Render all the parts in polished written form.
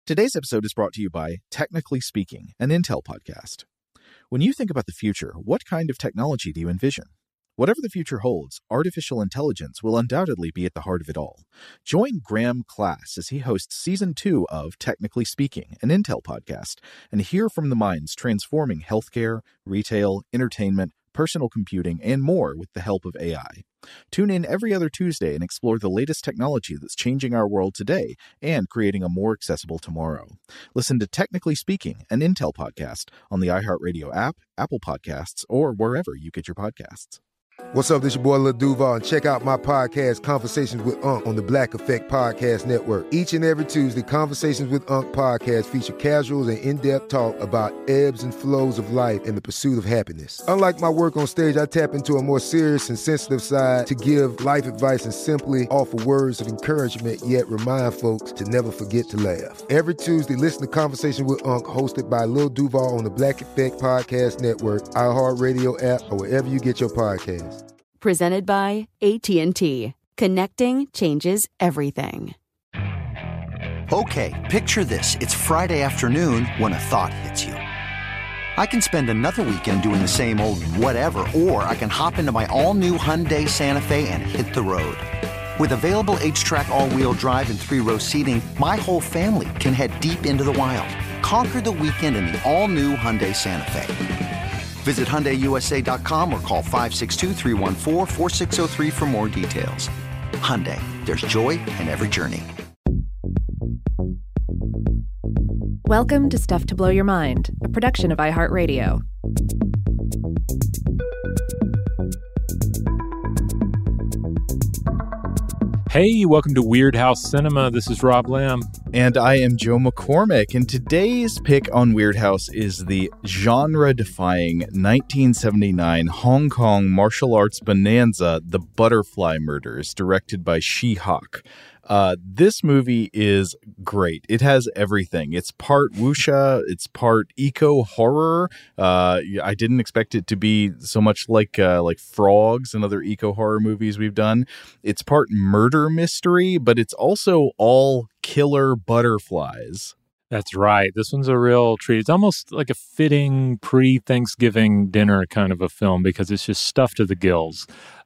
Today's episode is brought to you by Technically Speaking, an Intel podcast. When you think about the future, what kind of technology do you envision? Whatever the future holds, artificial intelligence will undoubtedly be at the heart of it all. Join Graham Class as he hosts Season 2 of Technically Speaking, an Intel podcast, and hear from the minds transforming healthcare, retail, entertainment, personal computing, and more with the help of AI. Tune in every other Tuesday and explore the latest technology that's changing our world today and creating a more accessible tomorrow. Listen to Technically Speaking, an Intel podcast on the iHeartRadio app, Apple Podcasts, or wherever you get your podcasts. What's up, this your boy Lil Duval, and check out my podcast, Conversations with Unc, on the Black Effect Podcast Network. Each and every Tuesday, Conversations with Unc podcast feature casuals and in-depth talk about ebbs and flows of life and the pursuit of happiness. Unlike my work on stage, I tap into a more serious and sensitive side to give life advice and simply offer words of encouragement, yet remind folks to never forget to laugh. Every Tuesday, listen to Conversations with Unc, hosted by Lil Duval on the Black Effect Podcast Network, iHeartRadio app, or wherever you get your podcasts. Presented by AT&T. Connecting changes everything. Okay, picture this. It's Friday afternoon when a thought hits you. I can spend another weekend doing the same old whatever, or I can hop into my all-new Hyundai Santa Fe and hit the road. With available H-Track all-wheel drive and 3-row seating, my whole family can head deep into the wild. Conquer the weekend in the all-new Hyundai Santa Fe. Visit HyundaiUSA.com or call 562-314-4603 for more details. Hyundai, there's joy in every journey. Welcome to Stuff to Blow Your Mind, a production of iHeartRadio. Hey, welcome to Weird House Cinema. This is Rob Lamb. And I am Joe McCormick, and today's pick on Weird House is the genre-defying 1979 Hong Kong martial arts bonanza, The Butterfly Murders, directed by Shi Hak. This movie is great. It has everything. It's part wuxia, it's part eco-horror. I didn't expect it to be so much like Frogs and other eco-horror movies we've done. It's part murder mystery, but it's also all killer butterflies. That's right. This one's a real treat. It's almost like a fitting pre-Thanksgiving dinner kind of a film because it's just stuffed to the gills.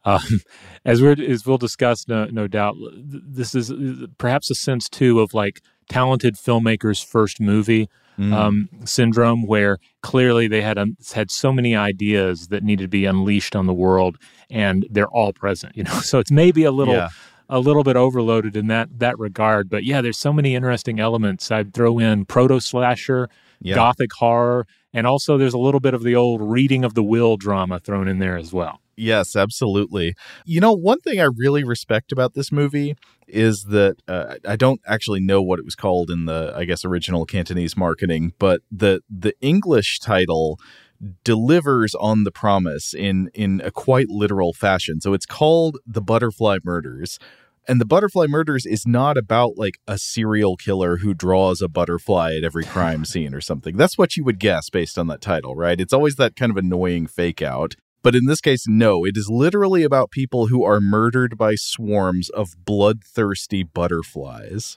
As we'll discuss, no doubt, this is perhaps a sense, too, of like talented filmmakers' first movie syndrome, where clearly they had so many ideas that needed to be unleashed on the world, and they're all present. So it's maybe a little bit overloaded in that regard. But yeah, there's so many interesting elements. I'd throw in proto-slasher, gothic horror, and also there's a little bit of the old reading of the will drama thrown in there as well. Yes, absolutely. One thing I really respect about this movie is that I don't actually know what it was called in the, I guess, original Cantonese marketing, but the English title delivers on the promise in a quite literal fashion. So it's called The Butterfly Murders. And The Butterfly Murders is not about like a serial killer who draws a butterfly at every crime scene or something. That's what you would guess based on that title, right? It's always that kind of annoying fake out. But in this case, no, it is literally about people who are murdered by swarms of bloodthirsty butterflies.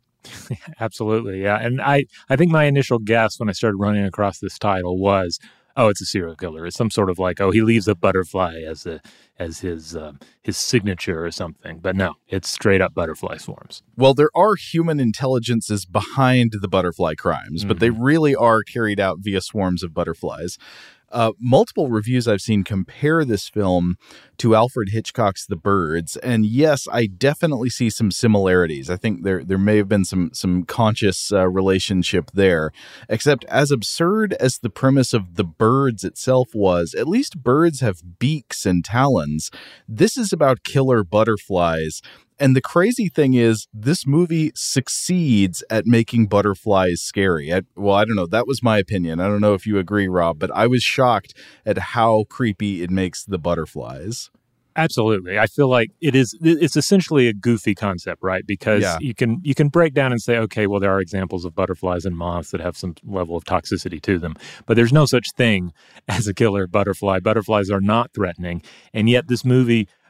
Absolutely, yeah. And I think my initial guess when I started running across this title was, oh, it's a serial killer. It's some sort of like, oh, he leaves a butterfly as his signature or something. But no, it's straight up butterfly swarms. Well, there are human intelligences behind the butterfly crimes, but they really are carried out via swarms of butterflies. Multiple reviews I've seen compare this film to Alfred Hitchcock's The Birds, and yes, I definitely see some similarities. I think there may have been some conscious relationship there, except as absurd as the premise of The Birds itself was, at least birds have beaks and talons. This is about killer butterflies. And the crazy thing is, this movie succeeds at making butterflies scary. I don't know. That was my opinion. I don't know if you agree, Rob, but I was shocked at how creepy it makes the butterflies. Absolutely. I feel like it's essentially a goofy concept, right? Because you can break down and say, okay, well, there are examples of butterflies and moths that have some level of toxicity to them, but there's no such thing as a killer butterfly. Butterflies are not threatening. And yet this movie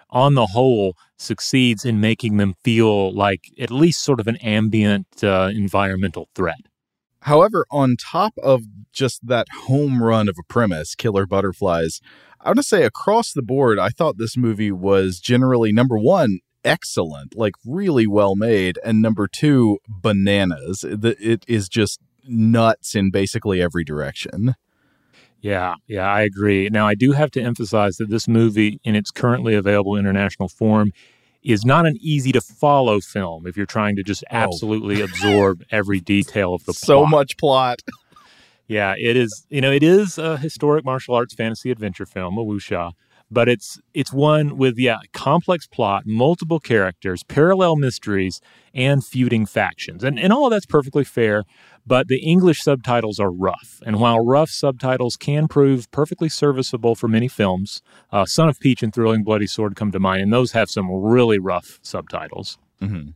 on the whole, succeeds in making them feel like at least sort of an ambient environmental threat. However, on top of just that home run of a premise, Killer Butterflies, I want to say across the board, I thought this movie was generally, number one, excellent, like really well made, and number two, bananas. It is just nuts in basically every direction. Yeah, I agree. Now, I do have to emphasize that this movie, in its currently available international form, is not an easy-to-follow film if you're trying to just absolutely absorb every detail of the plot. So much plot. Yeah, it is. It is a historic martial arts fantasy adventure film, a wuxia, but it's one with, complex plot, multiple characters, parallel mysteries, and feuding factions. And all of that's perfectly fair, but the English subtitles are rough. And while rough subtitles can prove perfectly serviceable for many films, Son of Peach and Thrilling Bloody Sword come to mind, and those have some really rough subtitles. Mm-hmm.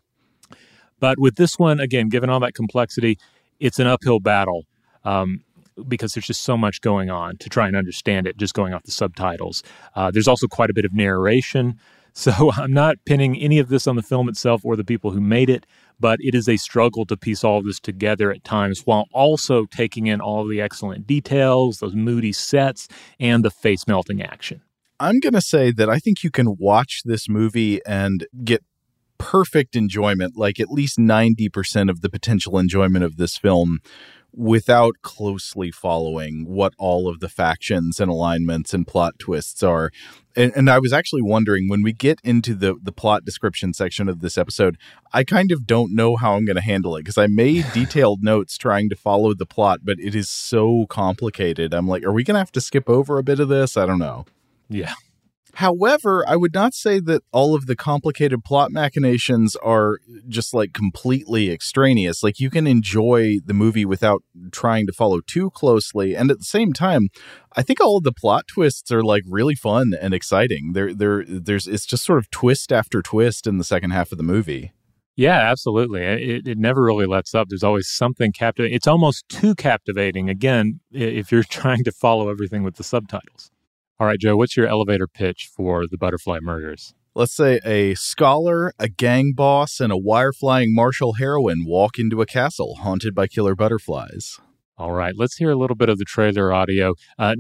But with this one, again, given all that complexity, it's an uphill battle. Because there's just so much going on to try and understand it, just going off the subtitles. There's also quite a bit of narration. So I'm not pinning any of this on the film itself or the people who made it, but it is a struggle to piece all of this together at times while also taking in all the excellent details, those moody sets, and the face-melting action. I'm going to say that I think you can watch this movie and get perfect enjoyment, like at least 90% of the potential enjoyment of this film, without closely following what all of the factions and alignments and plot twists are. And I was actually wondering, when we get into the plot description section of this episode, I kind of don't know how I'm going to handle it, because I made detailed notes trying to follow the plot, but it is so complicated. I'm like, are we going to have to skip over a bit of this? I don't know. Yeah. However, I would not say that all of the complicated plot machinations are just like completely extraneous. Like, you can enjoy the movie without trying to follow too closely. And at the same time, I think all of the plot twists are like really fun and exciting. It's just sort of twist after twist in the second half of the movie. Yeah, absolutely. It never really lets up. There's always something captivating. It's almost too captivating, again, if you're trying to follow everything with the subtitles. All right, Joe, what's your elevator pitch for The Butterfly Murders? Let's say a scholar, a gang boss, and a wire-flying martial heroine walk into a castle haunted by killer butterflies. All right, let's hear a little bit of the trailer audio.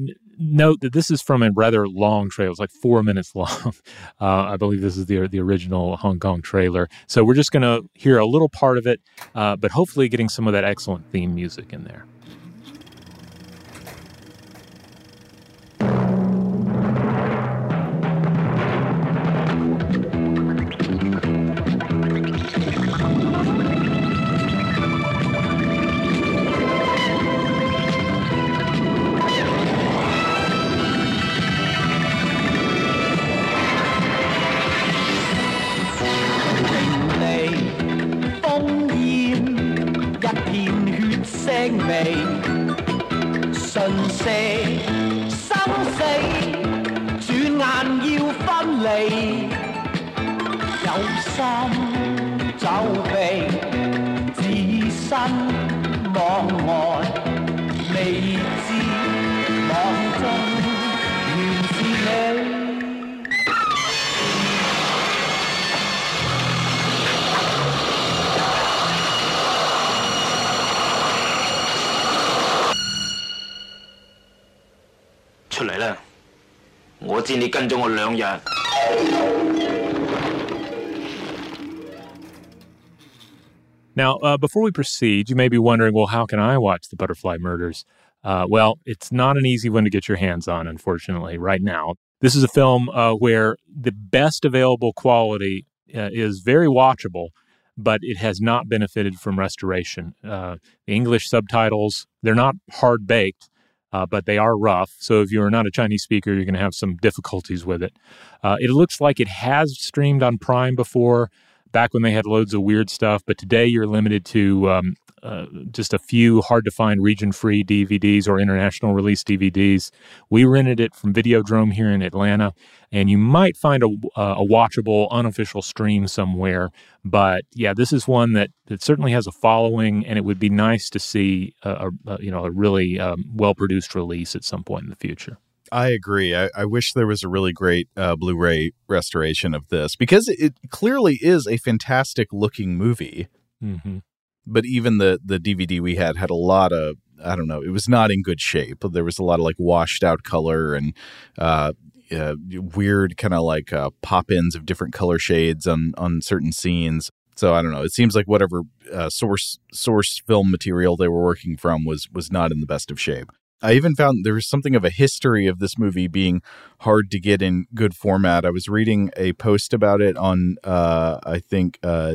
Note that this is from a rather long trailer. It's like 4 minutes long. I believe this is the original Hong Kong trailer. So we're just going to hear a little part of it, but hopefully getting some of that excellent theme music in there. Now, before we proceed, you may be wondering, well, how can I watch The Butterfly Murders? Well, it's not an easy one to get your hands on, unfortunately, right now. This is a film where the best available quality is very watchable, but it has not benefited from restoration. The English subtitles, they're not hard-baked, but they are rough. So if you're not a Chinese speaker, you're going to have some difficulties with it. It looks like it has streamed on Prime before, back when they had loads of weird stuff, but today you're limited to just a few hard-to-find region-free DVDs or international release DVDs. We rented it from Videodrome here in Atlanta, and you might find a watchable, unofficial stream somewhere. But yeah, this is one that certainly has a following, and it would be nice to see a really well-produced release at some point in the future. I agree. I wish there was a really great Blu-ray restoration of this, because it clearly is a fantastic looking movie. Mm-hmm. But even the DVD we had a lot of, I don't know, it was not in good shape. There was a lot of like washed out color and weird kind of like pop-ins of different color shades on certain scenes. So I don't know. It seems like whatever source film material they were working from was not in the best of shape. I even found there was something of a history of this movie being hard to get in good format. I was reading a post about it on, I think,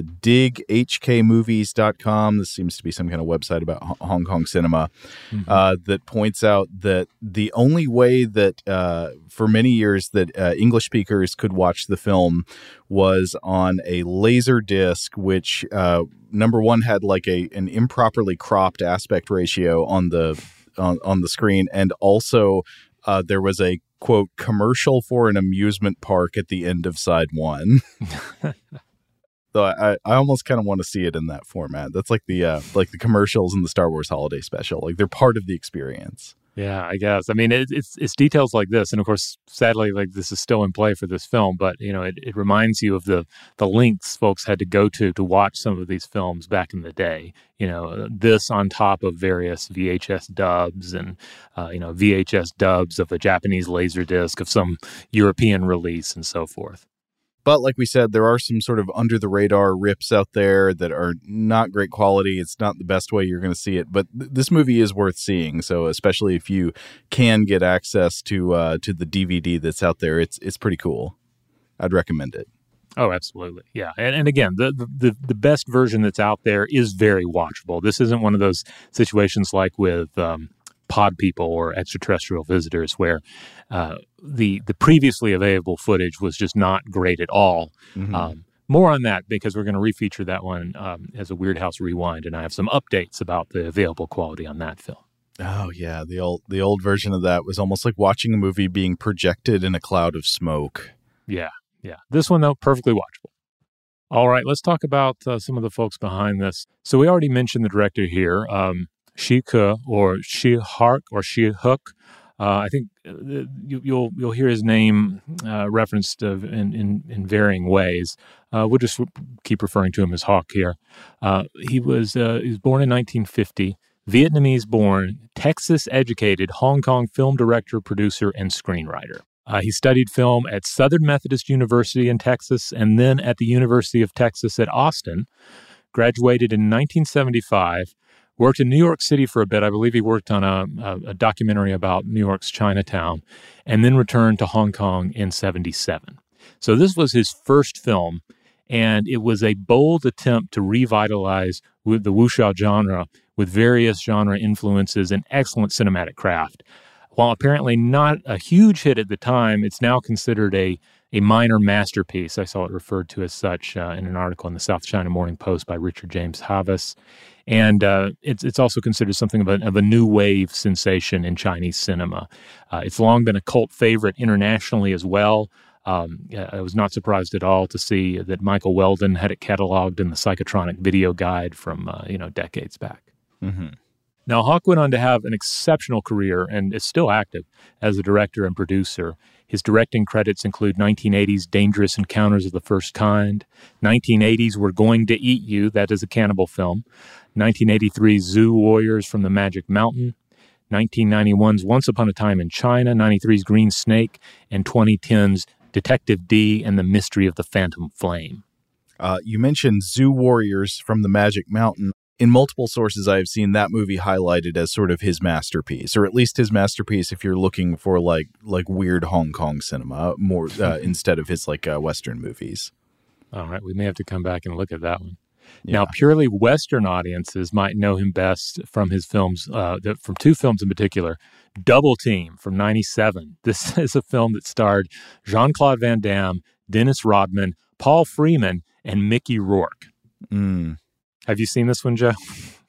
dighkmovies.com. This seems to be some kind of website about Hong Kong cinema, that points out that the only way that for many years that English speakers could watch the film was on a laser disc, which number one had like an improperly cropped aspect ratio on the screen, and also there was a quote commercial for an amusement park at the end of side one. So I almost kind of want to see it in that format. That's like the commercials in the Star Wars Holiday Special. Like they're part of the experience. Yeah, I guess. I mean, it's details like this, and of course, sadly, like this is still in play for this film. But you know, it reminds you of the lengths folks had to go to watch some of these films back in the day. You know, this on top of various VHS dubs and VHS dubs of a Japanese Laserdisc of some European release and so forth. But like we said, there are some sort of under-the-radar rips out there that are not great quality. It's not the best way you're going to see it. But this movie is worth seeing. So especially if you can get access to the DVD that's out there, it's pretty cool. I'd recommend it. Oh, absolutely. Yeah. And again, the best version that's out there is very watchable. This isn't one of those situations like with Pod People or Extraterrestrial Visitors where the previously available footage was just not great at all. Mm-hmm. More on that because we're going to refeature that one as a Weird House Rewind, and I have some updates about the available quality on that film. Oh yeah, the old version of that was almost like watching a movie being projected in a cloud of smoke. Yeah. This one though, perfectly watchable. All right, let's talk about some of the folks behind this. So we already mentioned the director here. Shi Ke or Shi Hark or Shi Hook. I think you'll hear his name referenced in varying ways. We'll just keep referring to him as Hawk here. He was born in 1950, Vietnamese-born, Texas-educated Hong Kong film director, producer, and screenwriter. He studied film at Southern Methodist University in Texas and then at the University of Texas at Austin. Graduated in 1975. Worked in New York City for a bit. I believe he worked on a documentary about New York's Chinatown, and then returned to Hong Kong in 1977. So this was his first film, and it was a bold attempt to revitalize the wuxia genre with various genre influences and excellent cinematic craft. While apparently not a huge hit at the time, it's now considered a minor masterpiece. I saw it referred to as such in an article in the South China Morning Post by Richard James Havas. And it's also considered something of a new wave sensation in Chinese cinema. It's long been a cult favorite internationally as well. I was not surprised at all to see that Michael Weldon had it cataloged in the Psychotronic Video Guide from decades back. Mm-hmm. Now, Hawk went on to have an exceptional career and is still active as a director and producer. His directing credits include 1980's Dangerous Encounters of the First Kind, 1980's We're Going to Eat You, that is a cannibal film, 1983's Zoo Warriors from the Magic Mountain, 1991's Once Upon a Time in China, 93's Green Snake, and 2010's Detective D and the Mystery of the Phantom Flame. You mentioned Zoo Warriors from the Magic Mountain. In multiple sources, I have seen that movie highlighted as sort of his masterpiece, or at least his masterpiece if you're looking for like weird Hong Kong cinema more instead of his Western movies. All right, we may have to come back and look at that one. Yeah. Now, purely Western audiences might know him best from his films, from two films in particular. Double Team from 1997. This is a film that starred Jean-Claude Van Damme, Dennis Rodman, Paul Freeman, and Mickey Rourke. Have you seen this one, Joe?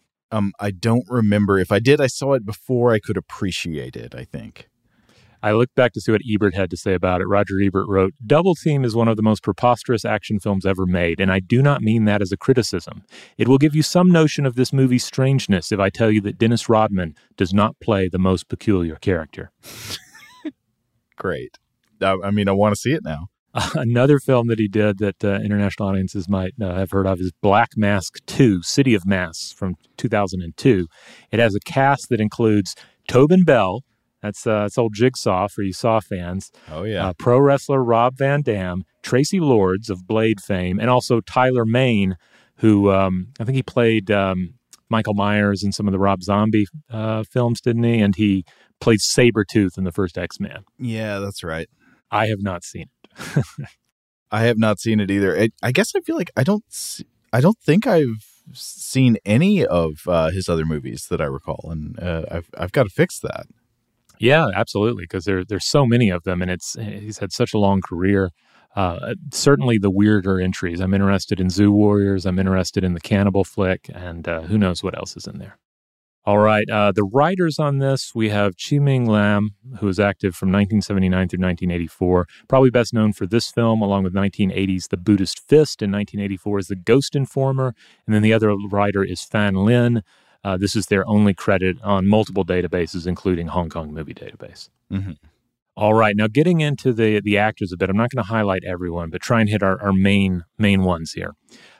I don't remember. If I did, I saw it before I could appreciate it, I think. I looked back to see what Ebert had to say about it. Roger Ebert wrote, "Double Team is one of the most preposterous action films ever made, and I do not mean that as a criticism. It will give you some notion of this movie's strangeness if I tell you that Dennis Rodman does not play the most peculiar character." Great. I mean, I want to see it now. Another film that he did that international audiences might have heard of is Black Mask 2, City of Masks from 2002. It has a cast that includes Tobin Bell, that's old Jigsaw for you Saw fans. Oh, yeah. Pro wrestler Rob Van Dam, Tracy Lords of Blade fame, and also Tyler Mane, who I think he played Michael Myers in some of the Rob Zombie films, didn't he? And he played Sabretooth in the first X-Men. Yeah, that's right. I have not seen it. I have not seen it either. I guess I feel like I don't think I've seen any of his other movies that I recall, and I've got to fix that. Yeah, absolutely, because there's so many of them, and he's had such a long career. Certainly the weirder entries. I'm interested in Zoo Warriors. I'm interested in the Cannibal Flick, and who knows what else is in there. All right, the writers on this, we have Chi-Ming Lam, who was active from 1979 through 1984, probably best known for this film, along with 1980's The Buddhist Fist, and 1984 is The Ghost Informer, and then the other writer is Fan Lin. This is their only credit on multiple databases, including Hong Kong Movie Database. Mm-hmm. All right, now getting into the actors a bit, I'm not going to highlight everyone, but try and hit our main ones here.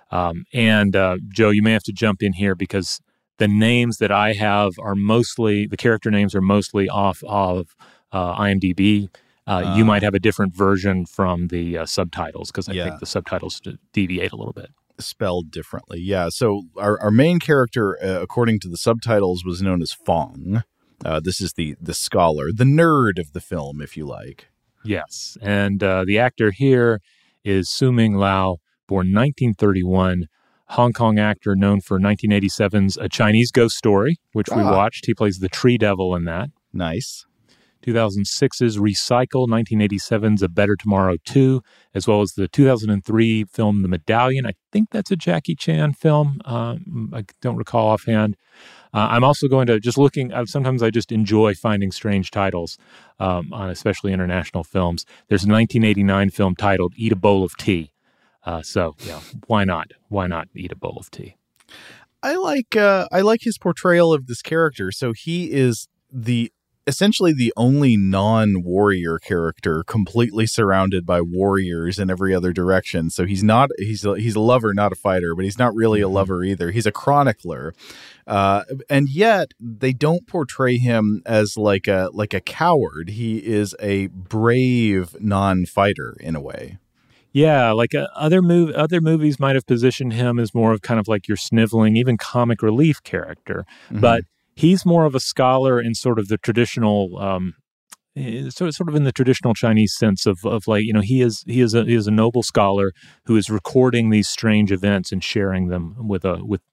Joe, you may have to jump in here because the names that I have are mostly, the character names are mostly off of IMDb. You might have a different version from the subtitles because I think the subtitles deviate a little bit. Spelled differently. Yeah. So our main character, according to the subtitles, was known as Fong. This is the scholar, the nerd of the film, if you like. Yes. And the actor here is Su Ming Lau, born 1931, Hong Kong actor known for 1987's A Chinese Ghost Story, which we watched. He plays the tree devil in that. Nice. 2006's Recycle, 1987's A Better Tomorrow 2, as well as the 2003 film The Medallion. I think that's a Jackie Chan film. I don't recall offhand. I'm also going to just looking, sometimes I just enjoy finding strange titles on especially international films. There's a 1989 film titled Eat a Bowl of Tea. So, yeah, why not? Why not eat a bowl of tea? I like his portrayal of this character. So he is essentially the only non-warrior character completely surrounded by warriors in every other direction. So he's a lover, not a fighter, but he's not really a lover either. He's a chronicler. And yet they don't portray him as like a coward. He is a brave non-fighter in a way. Yeah, like other movies might have positioned him as more of kind of like your sniveling, even comic relief character. Mm-hmm. But he's more of a scholar in sort of the traditional, sort of in the traditional Chinese sense of like, you know, he is a noble scholar who is recording these strange events and sharing them with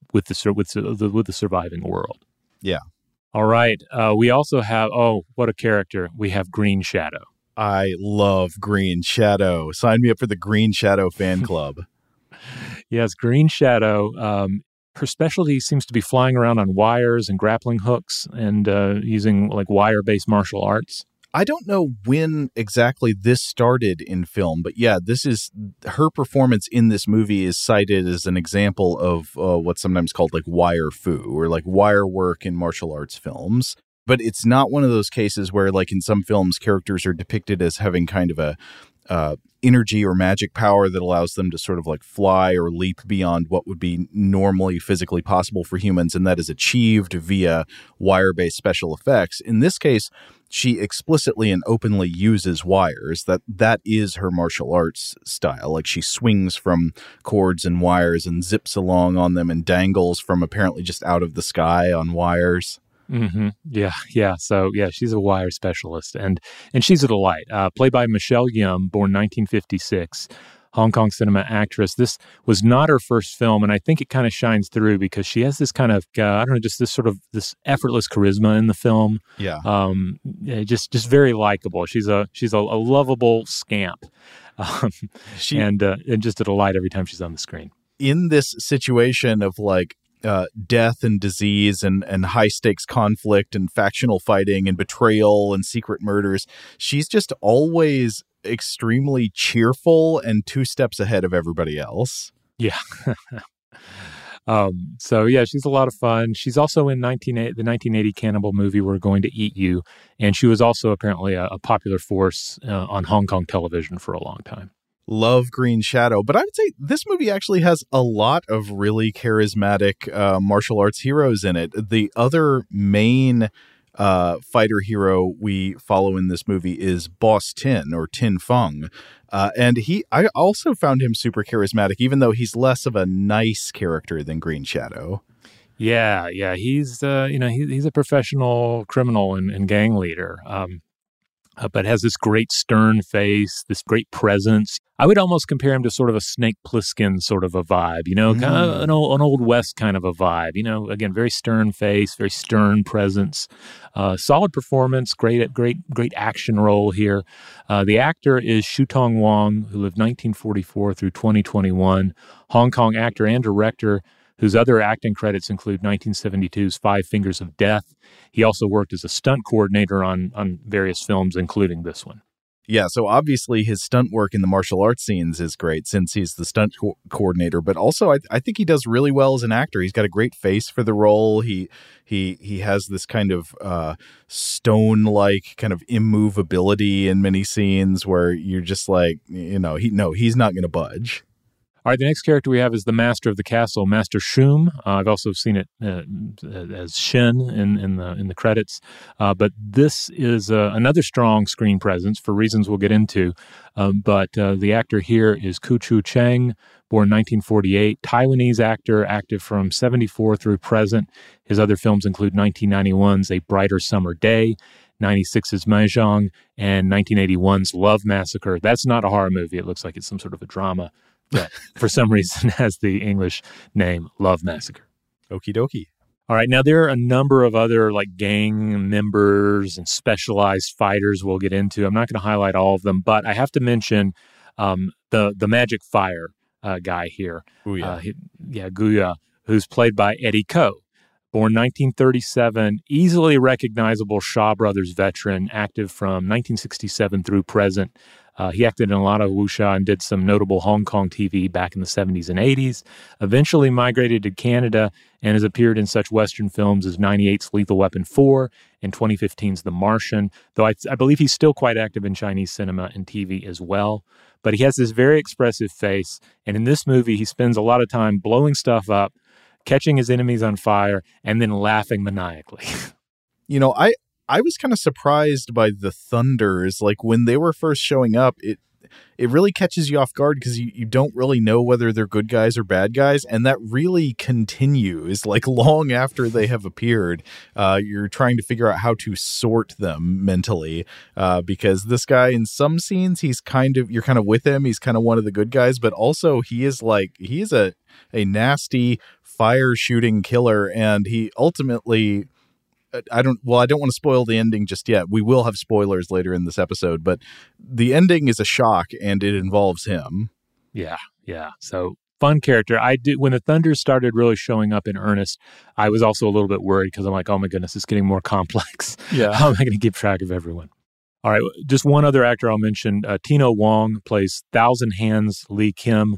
the surviving world. Yeah. All right. We also have what a character. We have Green Shadow. I love Green Shadow. Sign me up for the Green Shadow fan club. Yes, Green Shadow. Her specialty seems to be flying around on wires and grappling hooks and using like wire-based martial arts. I don't know when exactly this started in film, but yeah, this is her performance in this movie is cited as an example of what's sometimes called like wire fu or like wire work in martial arts films. But it's not one of those cases where, like in some films, characters are depicted as having kind of a energy or magic power that allows them to sort of like fly or leap beyond what would be normally physically possible for humans, and that is achieved via wire-based special effects. In this case, she explicitly and openly uses wires. That is her martial arts style. Like she swings from cords and wires and zips along on them and dangles from apparently just out of the sky on wires. Mm-hmm. Yeah. So, yeah, she's a wire specialist, and she's a delight. Played by Michelle Yeoh, born 1956, Hong Kong cinema actress. This was not her first film, and I think it kind of shines through because she has this kind of, just this sort of this effortless charisma in the film. Yeah. Just very likable. She's a lovable scamp, and just a delight every time she's on the screen. In this situation of like, death and disease and high stakes conflict and factional fighting and betrayal and secret murders, she's just always extremely cheerful and 2 steps ahead of everybody else. Yeah. So yeah, she's a lot of fun. She's also in the 1980 cannibal movie We're Going to Eat You, and she was also apparently a popular force on Hong Kong television for a long time. Love Green Shadow, but I would say this movie actually has a lot of really charismatic martial arts heroes in it. The other main fighter hero we follow in this movie is Boss Tin, or Tin Fung. And I also found him super charismatic, even though he's less of a nice character than Green Shadow. Yeah. He's he's a professional criminal and gang leader. But has this great stern face, this great presence. I would almost compare him to sort of a Snake Plissken sort of a vibe, kind of an old West kind of a vibe. Again, very stern face, very stern presence, solid performance, great action role here. The actor is Shutong Wong, who lived 1944 through 2021, Hong Kong actor and director, whose other acting credits include 1972's Five Fingers of Death. He also worked as a stunt coordinator on various films, including this one. Yeah, so obviously his stunt work in the martial arts scenes is great since he's the stunt coordinator, but also I think he does really well as an actor. He's got a great face for the role. He has this kind of stone-like kind of immovability in many scenes where you're just like, he's not going to budge. All right, the next character we have is the Master of the Castle, Master Shum. I've also seen it as Shin in the credits. But this is another strong screen presence for reasons we'll get into. But the actor here is Ku Chu Cheng, born 1948, Taiwanese actor, active from 74 through present. His other films include 1991's A Brighter Summer Day, 96's Mahjong, and 1981's Love Massacre. That's not a horror movie. It looks like it's some sort of a drama that for some reason has the English name Love Massacre. Okie dokie. All right, now there are a number of other like gang members and specialized fighters we'll get into. I'm not going to highlight all of them, but I have to mention the Magic Fire guy here. Guya, who's played by Eddie Ko. Born 1937, easily recognizable Shaw Brothers veteran, active from 1967 through present. He acted in a lot of wuxia and did some notable Hong Kong TV back in the 70s and 80s, eventually migrated to Canada and has appeared in such Western films as 98's Lethal Weapon 4 and 2015's The Martian, though I believe he's still quite active in Chinese cinema and TV as well. But he has this very expressive face, and in this movie he spends a lot of time blowing stuff up, catching his enemies on fire, and then laughing maniacally. I was kind of surprised by the Thunders. Like when they were first showing up, it really catches you off guard because you don't really know whether they're good guys or bad guys. And that really continues like long after they have appeared. You're trying to figure out how to sort them mentally because this guy in some scenes, you're kind of with him. He's kind of one of the good guys, but also he is a nasty fire shooting killer. And he ultimately, I don't want to spoil the ending just yet. We will have spoilers later in this episode, but the ending is a shock and it involves him. Yeah. So fun character. When the Thunders started really showing up in earnest, I was also a little bit worried because I'm like, oh my goodness, it's getting more complex. Yeah. How am I going to keep track of everyone? All right. Just one other actor I'll mention. Tino Wong plays Thousand Hands Lee Kim.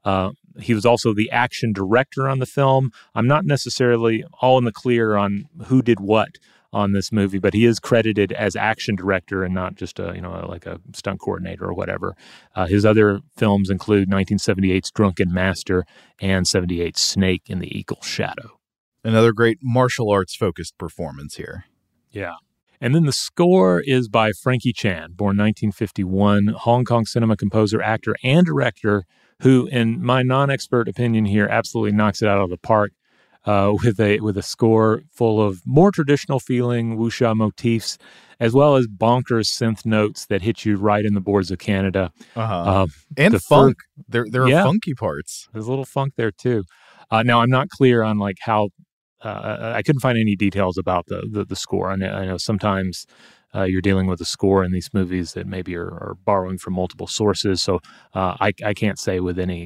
He was also the action director on the film. I'm not necessarily all in the clear on who did what on this movie, but he is credited as action director and not just like a stunt coordinator or whatever. His other films include 1978's Drunken Master and 78's Snake in the Eagle Shadow. Another great martial arts focused performance here. Yeah. And then the score is by Frankie Chan, born 1951, Hong Kong cinema composer, actor, and director, who, in my non-expert opinion here, absolutely knocks it out of the park with a score full of more traditional feeling wuxia motifs, as well as bonkers synth notes that hit you right in the boards of Canada. And funk. There are funky parts. There's a little funk there too. Now, I'm not clear on like how. I couldn't find any details about the score. I know sometimes you're dealing with a score in these movies that maybe are borrowing from multiple sources. So I can't say with any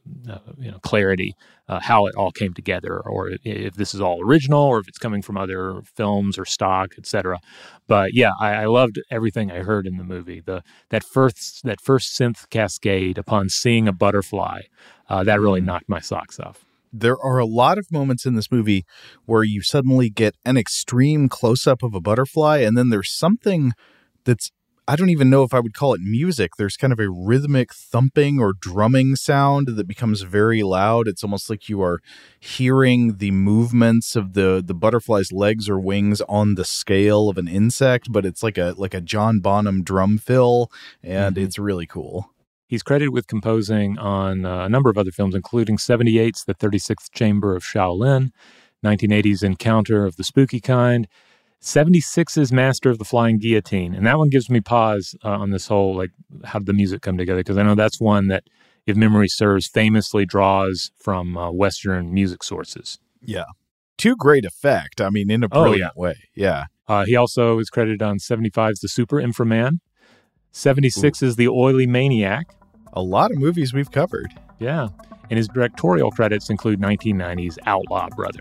clarity how it all came together, or if this is all original, or if it's coming from other films or stock, etc. But yeah, I loved everything I heard in the movie. That first synth cascade upon seeing a butterfly that really knocked my socks off. There are a lot of moments in this movie where you suddenly get an extreme close-up of a butterfly, and then there's something that's, I don't even know if I would call it music. There's kind of a rhythmic thumping or drumming sound that becomes very loud. It's almost like you are hearing the movements of the butterfly's legs or wings on the scale of an insect, but it's like a John Bonham drum fill, and it's really cool. He's credited with composing on a number of other films, including 78's The 36th Chamber of Shaolin, 1980's Encounter of the Spooky Kind, 76's Master of the Flying Guillotine. And that one gives me pause on this whole, like, how did the music come together? Because I know that's one that, if memory serves, famously draws from Western music sources. Yeah. To great effect. I mean, in a brilliant way. Yeah. He also is credited on 75's The Super Inframan. 76 is The Oily Maniac. A lot of movies we've covered. Yeah. And his directorial credits include 1990's Outlaw Brother.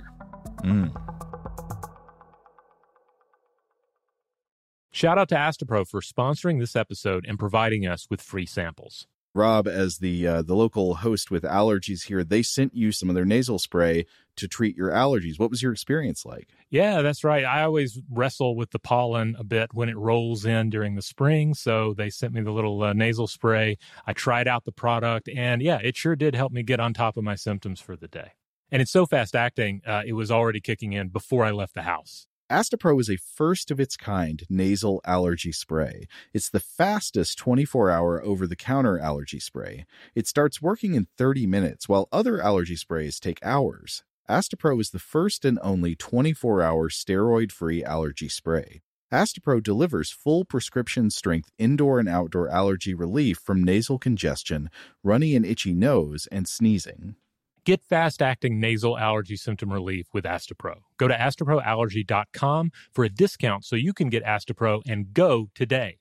Shout out to Astepro for sponsoring this episode and providing us with free samples. Rob, as the local host with allergies here, they sent you some of their nasal spray to treat your allergies. What was your experience like? Yeah, that's right. I always wrestle with the pollen a bit when it rolls in during the spring, so they sent me the little nasal spray. I tried out the product, and yeah, it sure did help me get on top of my symptoms for the day. And it's so fast-acting, it was already kicking in before I left the house. Astepro is a first-of-its-kind nasal allergy spray. It's the fastest 24-hour over-the-counter allergy spray. It starts working in 30 minutes, while other allergy sprays take hours. Astepro is the first and only 24-hour steroid-free allergy spray. Astepro delivers full prescription-strength indoor and outdoor allergy relief from nasal congestion, runny and itchy nose, and sneezing. Get fast-acting nasal allergy symptom relief with Astepro. Go to asteproallergy.com for a discount so you can get Astepro and go today.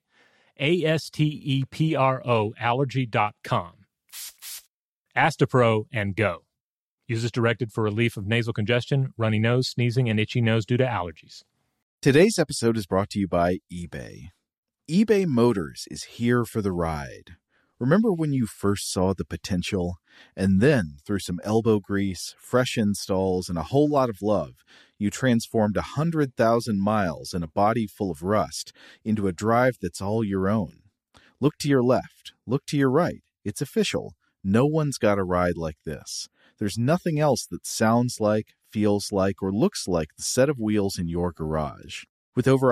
ASTEPRO allergy.com. Astepro and go. Use as directed for relief of nasal congestion, runny nose, sneezing, and itchy nose due to allergies. Today's episode is brought to you by eBay. eBay Motors is here for the ride. Remember when you first saw the potential? And then, through some elbow grease, fresh installs, and a whole lot of love, you transformed 100,000 miles and a body full of rust into a drive that's all your own. Look to your left. Look to your right. It's official. No one's got a ride like this. There's nothing else that sounds like, feels like, or looks like the set of wheels in your garage. With over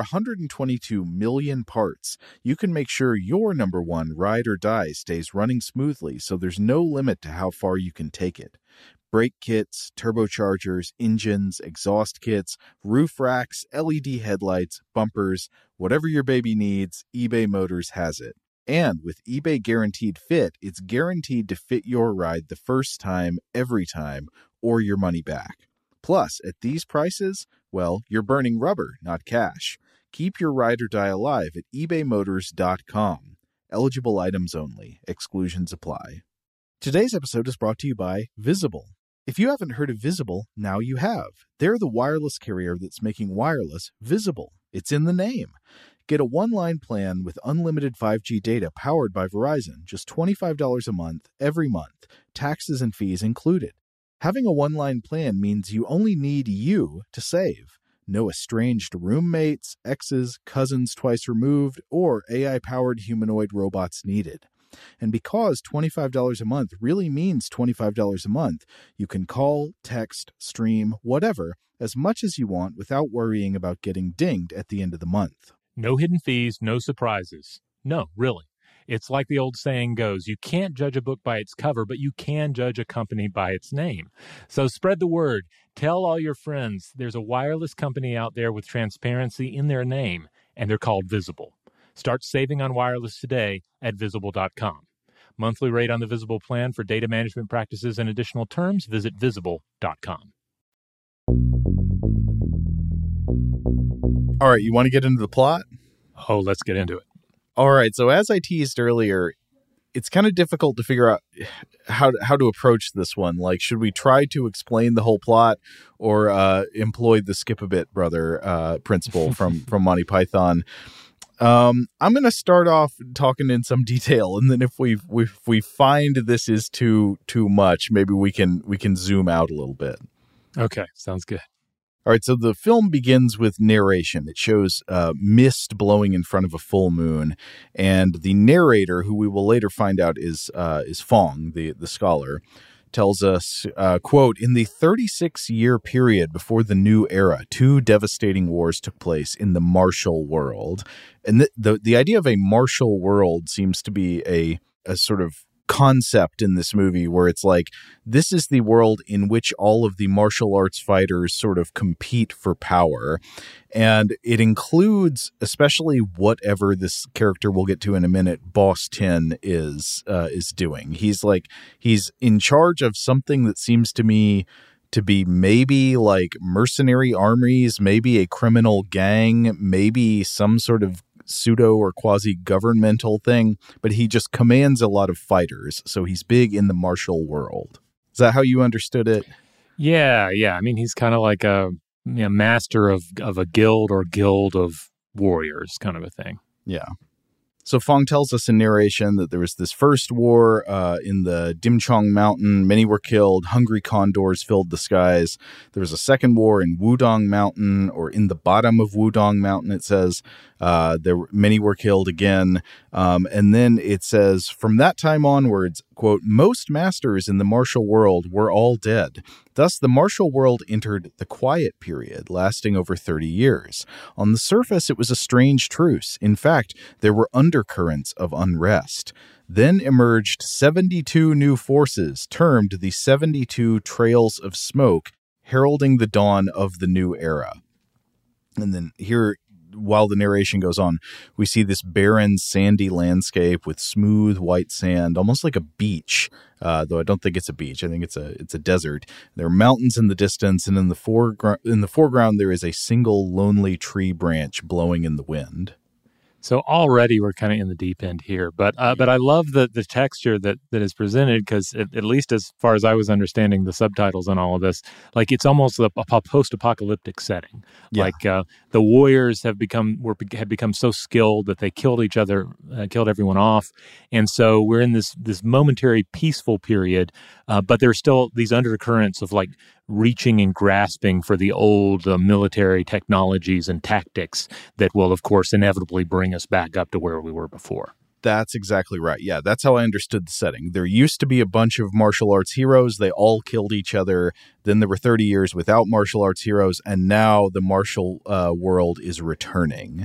122 million parts, you can make sure your number one ride or die stays running smoothly, so there's no limit to how far you can take it. Brake kits, turbochargers, engines, exhaust kits, roof racks, LED headlights, bumpers, whatever your baby needs, eBay Motors has it. And with eBay Guaranteed Fit, it's guaranteed to fit your ride the first time, every time, or your money back. Plus, at these prices, well, you're burning rubber, not cash. Keep your ride or die alive at ebaymotors.com. Eligible items only. Exclusions apply. Today's episode is brought to you by Visible. If you haven't heard of Visible, now you have. They're the wireless carrier that's making wireless visible. It's in the name. Get a one-line plan with unlimited 5G data powered by Verizon. Just $25 a month, every month. Taxes and fees included. Having a one-line plan means you only need you to save. No estranged roommates, exes, cousins twice removed, or AI-powered humanoid robots needed. And because $25 a month really means $25 a month, you can call, text, stream, whatever, as much as you want without worrying about getting dinged at the end of the month. No hidden fees, no surprises. No, really. It's like the old saying goes, you can't judge a book by its cover, but you can judge a company by its name. So spread the word. Tell all your friends there's a wireless company out there with transparency in their name, and they're called Visible. Start saving on wireless today at Visible.com. Monthly rate on the Visible plan for data management practices and additional terms, visit Visible.com. All right, you want to get into the plot? Oh, let's get into it. All right, so as I teased earlier, it's kind of difficult to figure out how to approach this one. Like, should we try to explain the whole plot or employ the skip a bit, brother principle from Monty Python? I'm going to start off talking in some detail, and then if we find this is too much, maybe we can zoom out a little bit. Okay, sounds good. All right, so the film begins with narration. It shows mist blowing in front of a full moon, and the narrator, who we will later find out is Fong, the scholar, tells us, quote, "In the 36-year period before the new era, 2 devastating wars took place in the martial world." And the idea of a martial world seems to be a sort of concept in this movie where it's like, this is the world in which all of the martial arts fighters sort of compete for power. And it includes, especially whatever this character we'll get to in a minute, Boss Tin is doing. He's in charge of something that seems to me to be maybe like mercenary armies, maybe a criminal gang, maybe some sort of pseudo or quasi-governmental thing, but he just commands a lot of fighters, so he's big in the martial world. Is that how you understood it? Yeah. I mean, he's kind of like a master of a guild or guild of warriors kind of a thing. Yeah. So Fong tells us in narration that there was this first war in the Dimchong Mountain. Many were killed. Hungry condors filled the skies. There was a second war in Wudong Mountain, or in the bottom of Wudong Mountain, it says. Many were killed again. And then it says, from that time onwards, quote, "Most masters in the martial world were all dead. Thus, the martial world entered the quiet period, lasting over 30 years. On the surface, it was a strange truce. In fact, there were undercurrents of unrest. Then emerged 72 new forces, termed the 72 Trails of Smoke, heralding the dawn of the new era." And then here, while the narration goes on, we see this barren, sandy landscape with smooth white sand, almost like a beach, though I don't think it's a beach. I think it's a desert. There are mountains in the distance, and in the foreground there is a single lonely tree branch blowing in the wind. So already we're kind of in the deep end here, but I love the texture that is presented, because at least as far as I was understanding the subtitles on all of this, like it's almost a post-apocalyptic setting. Yeah. Like the warriors had become so skilled that they killed each other, killed everyone off, and so we're in this momentary peaceful period, but there's still these undercurrents of like reaching and grasping for the old military technologies and tactics that will, of course, inevitably bring us back up to where we were before. That's exactly right. Yeah, that's how I understood the setting. There used to be a bunch of martial arts heroes. They all killed each other. Then there were 30 years without martial arts heroes, and now the martial world is returning.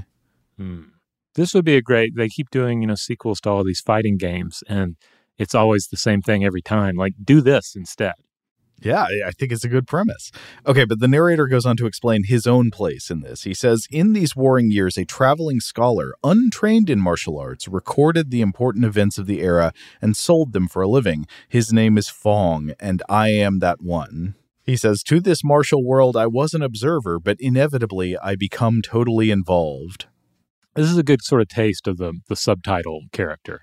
This would be they keep doing, sequels to all of these fighting games, and it's always the same thing every time. Like, do this instead. Yeah, I think it's a good premise. Okay, but the narrator goes on to explain his own place in this. He says, "In these warring years, a traveling scholar, untrained in martial arts, recorded the important events of the era and sold them for a living. His name is Fong, and I am that one." He says, "To this martial world, I was an observer, but inevitably I become totally involved." This is a good sort of taste of the subtitle character.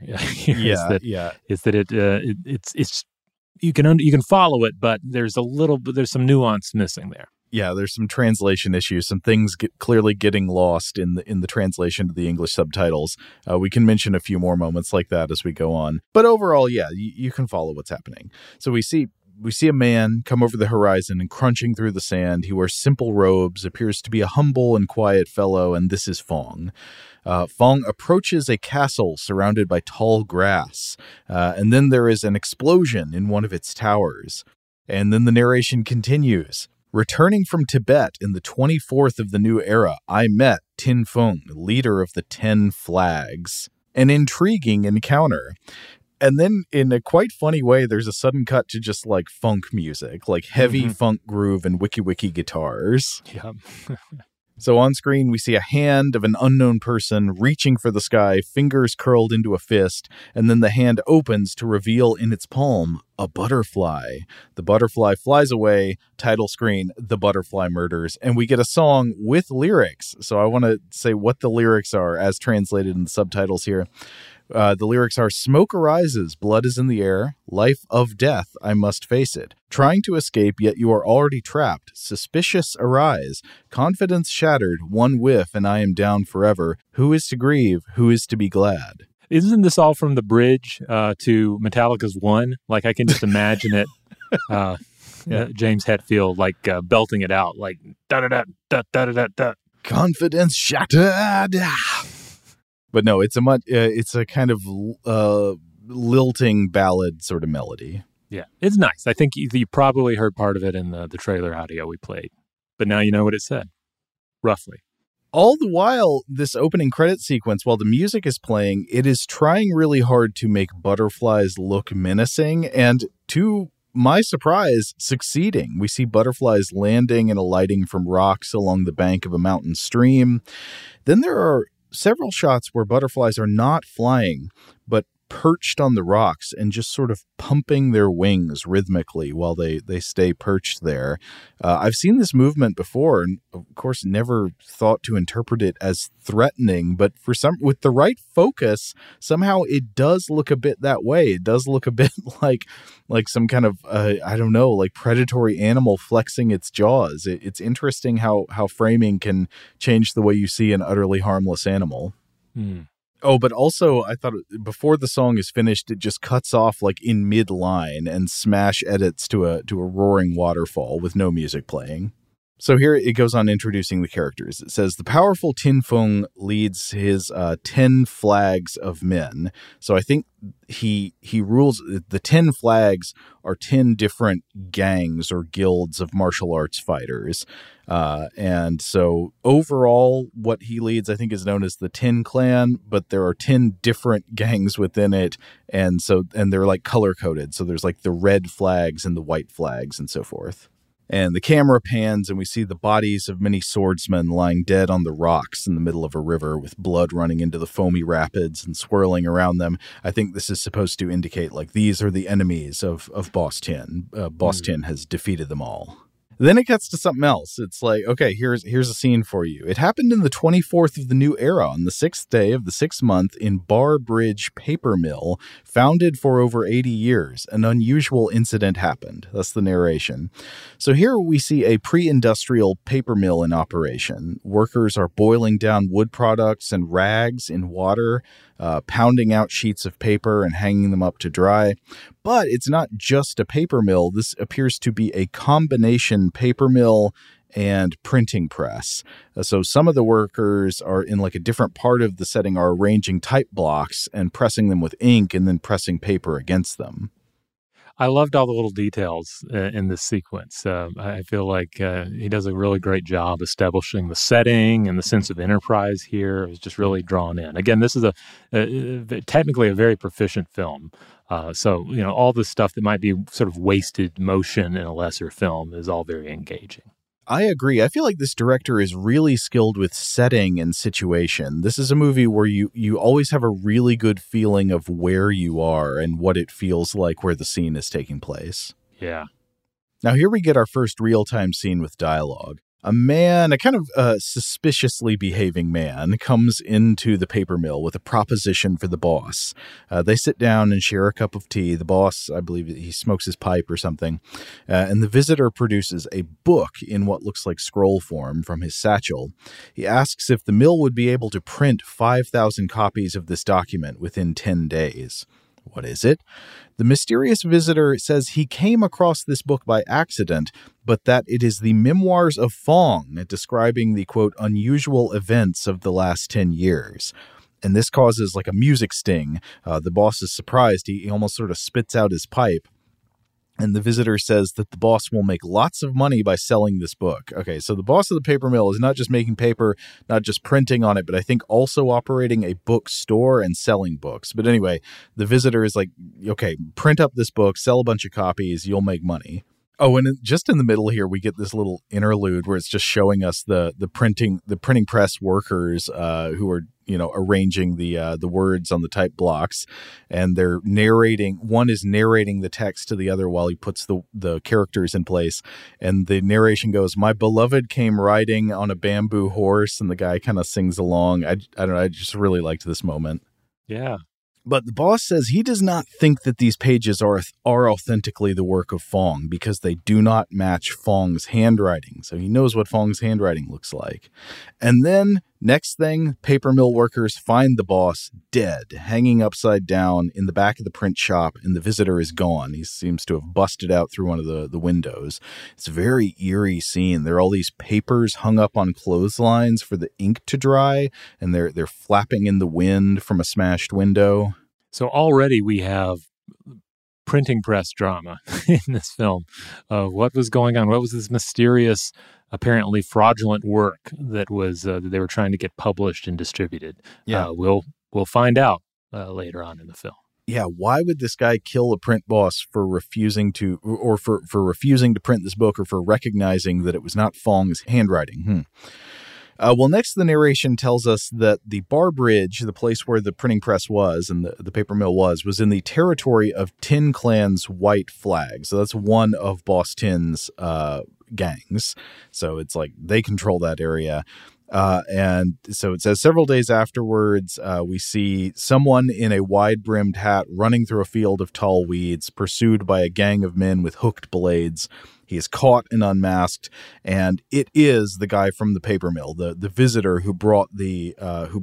It's you can follow it, but there's some nuance missing there. Yeah, there's some translation issues, some things clearly getting lost in the translation to the English subtitles. We can mention a few more moments like that as we go on. But overall, yeah, you can follow what's happening. So we see a man come over the horizon and crunching through the sand. He wears simple robes, appears to be a humble and quiet fellow, and this is Fong. Fong approaches a castle surrounded by tall grass, and then there is an explosion in one of its towers. And then the narration continues. "Returning from Tibet in the 24th of the new era, I met Tin Fung, leader of the 10 Flags. An intriguing encounter." And then in a quite funny way, there's a sudden cut to just like funk music, like heavy funk groove and wiki guitars. Yeah. So on screen, we see a hand of an unknown person reaching for the sky, fingers curled into a fist, and then the hand opens to reveal in its palm a butterfly. The butterfly flies away, title screen, "The Butterfly Murders," and we get a song with lyrics. So I want to say what the lyrics are as translated in the subtitles here. The lyrics are, smoke arises, blood is in the air, life of death, I must face it. Trying to escape, yet you are already trapped. Suspicious arise, confidence shattered, one whiff, and I am down forever. Who is to grieve? Who is to be glad? Isn't this all from the bridge to Metallica's One? Like, I can just imagine it, James Hetfield, like, belting it out, like, da-da-da-da-da-da-da. Confidence shattered. But no, it's a kind of lilting ballad sort of melody. Yeah, it's nice. I think you probably heard part of it in the trailer audio we played. But now you know what it said, roughly. All the while, this opening credit sequence, while the music is playing, it is trying really hard to make butterflies look menacing, and to my surprise, succeeding. We see butterflies landing and alighting from rocks along the bank of a mountain stream. Then there are several shots where butterflies are not flying, but perched on the rocks and just sort of pumping their wings rhythmically while they stay perched there. I've seen this movement before and, of course, never thought to interpret it as threatening, but with the right focus, somehow it does look a bit that way. It does look a bit like some kind of, like predatory animal flexing its jaws. It's interesting how framing can change the way you see an utterly harmless animal. Oh, but also I thought before the song is finished, it just cuts off like in mid-line and smash edits to a roaring waterfall with no music playing. So here it goes on introducing the characters. It says, the powerful Tin Fung leads his 10 flags of men. So I think he rules, the 10 flags are 10 different gangs or guilds of martial arts fighters. And so overall, what he leads, I think, is known as the Tin Clan, but there are 10 different gangs within it. And they're like color coded. So there's like the red flags and the white flags and so forth. And the camera pans and we see the bodies of many swordsmen lying dead on the rocks in the middle of a river with blood running into the foamy rapids and swirling around them. I think this is supposed to indicate like these are the enemies of Boss Tin. Boss Tin has defeated them all. Then it gets to something else. It's like, okay, here's a scene for you. It happened in the 24th of the new era on the 6th day of the 6th month in Bar Bridge Paper Mill, founded for over 80 years. An unusual incident happened. That's the narration. So here we see a pre-industrial paper mill in operation. Workers are boiling down wood products and rags in water, pounding out sheets of paper and hanging them up to dry. But it's not just a paper mill. This appears to be a combination paper mill and printing press. So some of the workers are in like a different part of the setting are arranging type blocks and pressing them with ink and then pressing paper against them. I loved all the little details in this sequence. I feel like he does a really great job establishing the setting and the sense of enterprise here. It was just really drawn in. Again, this is technically a very proficient film. So, all the stuff that might be sort of wasted motion in a lesser film is all very engaging. I agree. I feel like this director is really skilled with setting and situation. This is a movie where you always have a really good feeling of where you are and what it feels like where the scene is taking place. Yeah. Now here we get our first real-time scene with dialogue. A kind of suspiciously behaving man comes into the paper mill with a proposition for the boss. They sit down and share a cup of tea. The boss, I believe he smokes his pipe or something. And the visitor produces a book in what looks like scroll form from his satchel. He asks if the mill would be able to print 5,000 copies of this document within 10 days. What is it? The mysterious visitor says he came across this book by accident, but that it is the memoirs of Fong, describing the, quote, unusual events of the last 10 years. And this causes like a music sting. The boss is surprised. He almost sort of spits out his pipe. And the visitor says that the boss will make lots of money by selling this book. Okay, so the boss of the paper mill is not just making paper, not just printing on it, but I think also operating a bookstore and selling books. But anyway, the visitor is like, okay, print up this book, sell a bunch of copies, you'll make money. Oh, and just in the middle here, we get this little interlude where it's just showing us the printing press workers who are, arranging the words on the type blocks, and they're narrating. One is narrating the text to the other while he puts the characters in place. And the narration goes, "My beloved came riding on a bamboo horse," and the guy kind of sings along. I don't know. I just really liked this moment. Yeah. But the boss says he does not think that these pages are authentically the work of Fong because they do not match Fong's handwriting. So he knows what Fong's handwriting looks like. And then, next thing, paper mill workers find the boss dead, hanging upside down in the back of the print shop, and the visitor is gone. He seems to have busted out through one of the windows. It's a very eerie scene. There are all these papers hung up on clotheslines for the ink to dry, and they're flapping in the wind from a smashed window. So already we have printing press drama in this film. What was going on? What was this mysterious, apparently fraudulent work that was that they were trying to get published and distributed? Yeah, we'll find out later on in the film. Yeah, why would this guy kill a print boss for refusing to, or for refusing to print this book, or for recognizing that it was not Fong's handwriting? Well, next the narration tells us that the Bar Bridge, the place where the printing press was and the paper mill was in the territory of Tin Clan's White Flag. So that's one of Boss Tin's gangs. So it's like they control that area. And so it says several days afterwards, we see someone in a wide-brimmed hat running through a field of tall weeds, pursued by a gang of men with hooked blades. He is caught and unmasked, and it is the guy from the paper mill, the visitor who brought the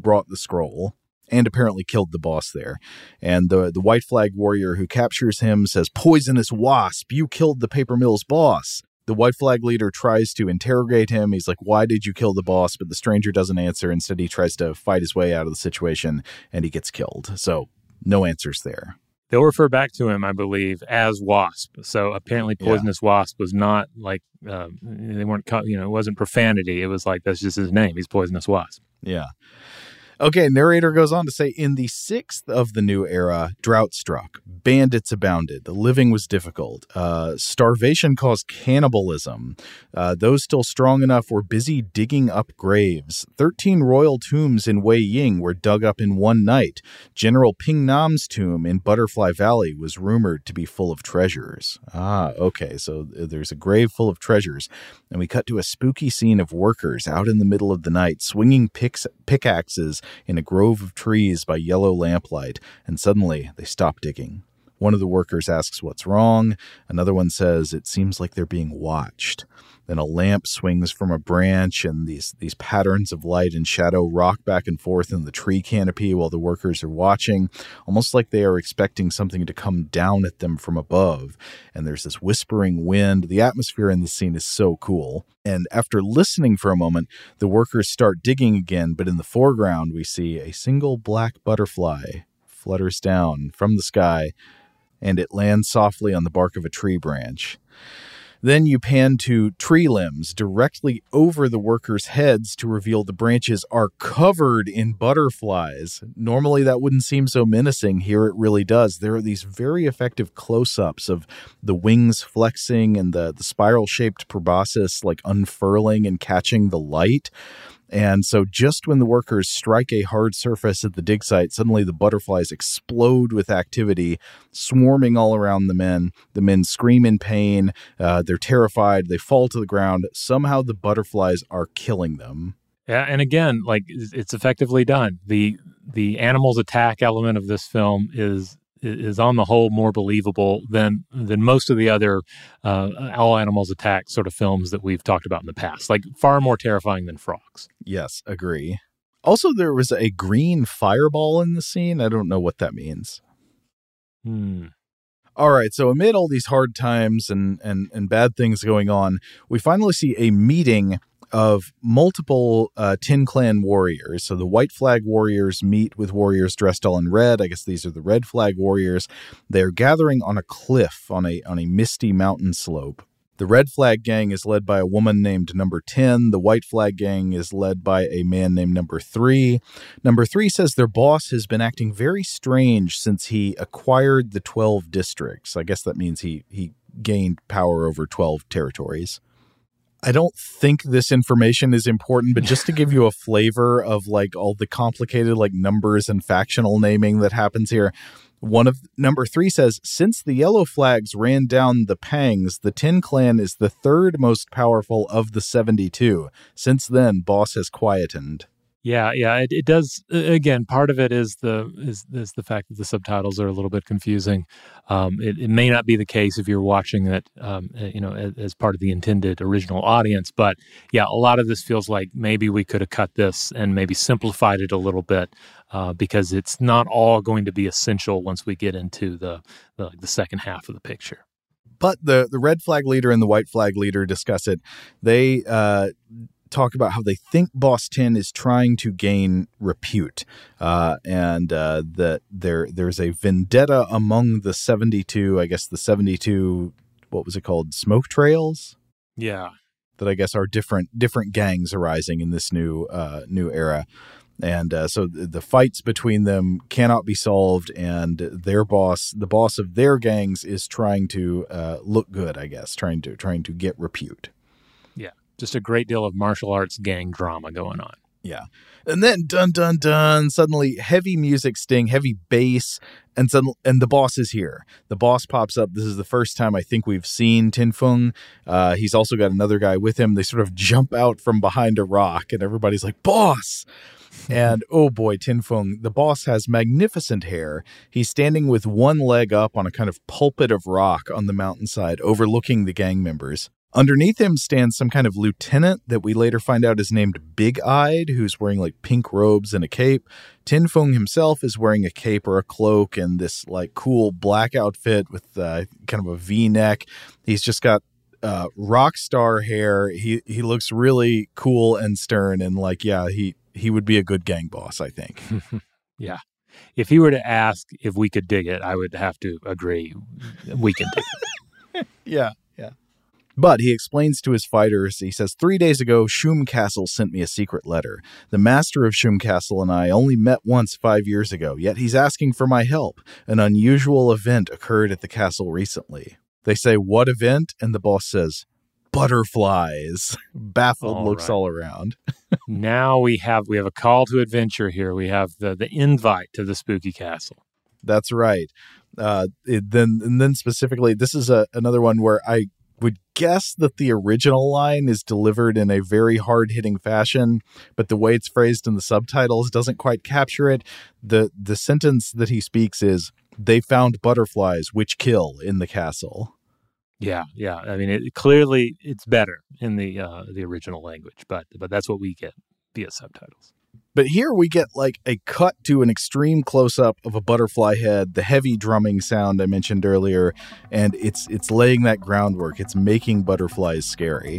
scroll, and apparently killed the boss there. And the White Flag warrior who captures him says, "Poisonous wasp, you killed the paper mill's boss." The White Flag leader tries to interrogate him. He's like, "Why did you kill the boss?" But the stranger doesn't answer. Instead, he tries to fight his way out of the situation, and he gets killed. So no answers there. They'll refer back to him, I believe, as Wasp. So apparently Poisonous Wasp was not like, they weren't, it wasn't profanity. It was like, that's just his name. He's Poisonous Wasp. Yeah. Okay, narrator goes on to say, in the 6th of the new era, drought struck. Bandits abounded. The living was difficult. Starvation caused cannibalism. Those still strong enough were busy digging up graves. 13 royal tombs in Wei Ying were dug up in one night. General Ping Nam's tomb in Butterfly Valley was rumored to be full of treasures. Okay, so there's a grave full of treasures. And we cut to a spooky scene of workers out in the middle of the night, swinging pickaxes in a grove of trees by yellow lamplight, and suddenly they stop digging. One of the workers asks what's wrong. Another one says it seems like they're being watched. Then a lamp swings from a branch, and these patterns of light and shadow rock back and forth in the tree canopy while the workers are watching, almost like they are expecting something to come down at them from above. And there's this whispering wind. The atmosphere in the scene is so cool. And after listening for a moment, the workers start digging again, but in the foreground we see a single black butterfly flutters down from the sky, and it lands softly on the bark of a tree branch. Then you pan to tree limbs directly over the workers' heads to reveal the branches are covered in butterflies. Normally that wouldn't seem so menacing. Here it really does. There are these very effective close-ups of the wings flexing and the spiral-shaped proboscis like unfurling and catching the light. And so just when the workers strike a hard surface at the dig site, suddenly the butterflies explode with activity, swarming all around the men. The men scream in pain. They're terrified. They fall to the ground. Somehow the butterflies are killing them. Yeah, and again, like it's effectively done. The animals attack element of this film is on the whole more believable than most of the other all animals attack sort of films that we've talked about in the past. Like far more terrifying than frogs. Yes, agree. Also, there was a green fireball in the scene. I don't know what that means. All right, so amid all these hard times and bad things going on, we finally see a meeting of multiple Tin Clan warriors. So the White Flag warriors meet with warriors dressed all in red. I guess these are the Red Flag warriors. They're gathering on a cliff on a misty mountain slope. The Red Flag gang is led by a woman named Number 10. The White Flag gang is led by a man named Number 3. Number 3 says their boss has been acting very strange since he acquired the 12 districts. I guess that means he gained power over 12 territories. I don't think this information is important, but just to give you a flavor of like all the complicated like numbers and factional naming that happens here. Number 3 says, since the Yellow Flags ran down the Pangs, the Tin Clan is the third most powerful of the 72. Since then, boss has quietened. Yeah, it does. Again, part of it is the fact that the subtitles are a little bit confusing. It may not be the case if you're watching it, as part of the intended original audience. But yeah, a lot of this feels like maybe we could have cut this and maybe simplified it a little bit, because it's not all going to be essential once we get into the second half of the picture. But the red flag leader and the white flag leader discuss it. They talk about how they think Boss 10 is trying to gain repute, and that there's a vendetta among the 72, I guess the 72, what was it called? Smoke trails? Yeah. That I guess are different gangs arising in this new era. And so the fights between them cannot be solved, and their boss, the boss of their gangs, is trying to look good, I guess, trying to get repute. Yeah. Just a great deal of martial arts gang drama going on. Yeah. And then dun dun dun, suddenly heavy music sting, heavy bass, and the boss is here. The boss pops up. This is the first time I think we've seen Tin Fung. He's also got another guy with him. They sort of jump out from behind a rock, and everybody's like, "Boss!" And oh boy, Tin Fung, the boss has magnificent hair. He's standing with one leg up on a kind of pulpit of rock on the mountainside overlooking the gang members. Underneath him stands some kind of lieutenant that we later find out is named Big-Eyed, who's wearing like pink robes and a cape. Tin Fung himself is wearing a cape or a cloak and this like cool black outfit with kind of a V-neck. He's just got rock star hair. He looks really cool and stern, and like, yeah, he would be a good gang boss, I think. Yeah. If he were to ask if we could dig it, I would have to agree. We can dig it. Yeah. But he explains to his fighters, he says, 3 days ago, Shum Castle sent me a secret letter. The master of Shum Castle and I only met once 5 years ago, yet he's asking for my help. An unusual event occurred at the castle recently. They say, what event? And the boss says, butterflies. Baffled looks all around. Now we have a call to adventure here. We have the invite to the spooky castle. That's right. Then specifically, this is another one where I would guess that the original line is delivered in a very hard-hitting fashion, but the way it's phrased in the subtitles doesn't quite capture it. The sentence that he speaks is, they found butterflies which kill in the castle. Yeah. I mean, clearly it's better in the original language, but that's what we get via subtitles. But here we get like a cut to an extreme close-up of a butterfly head, the heavy drumming sound I mentioned earlier, and it's laying that groundwork. It's making butterflies scary.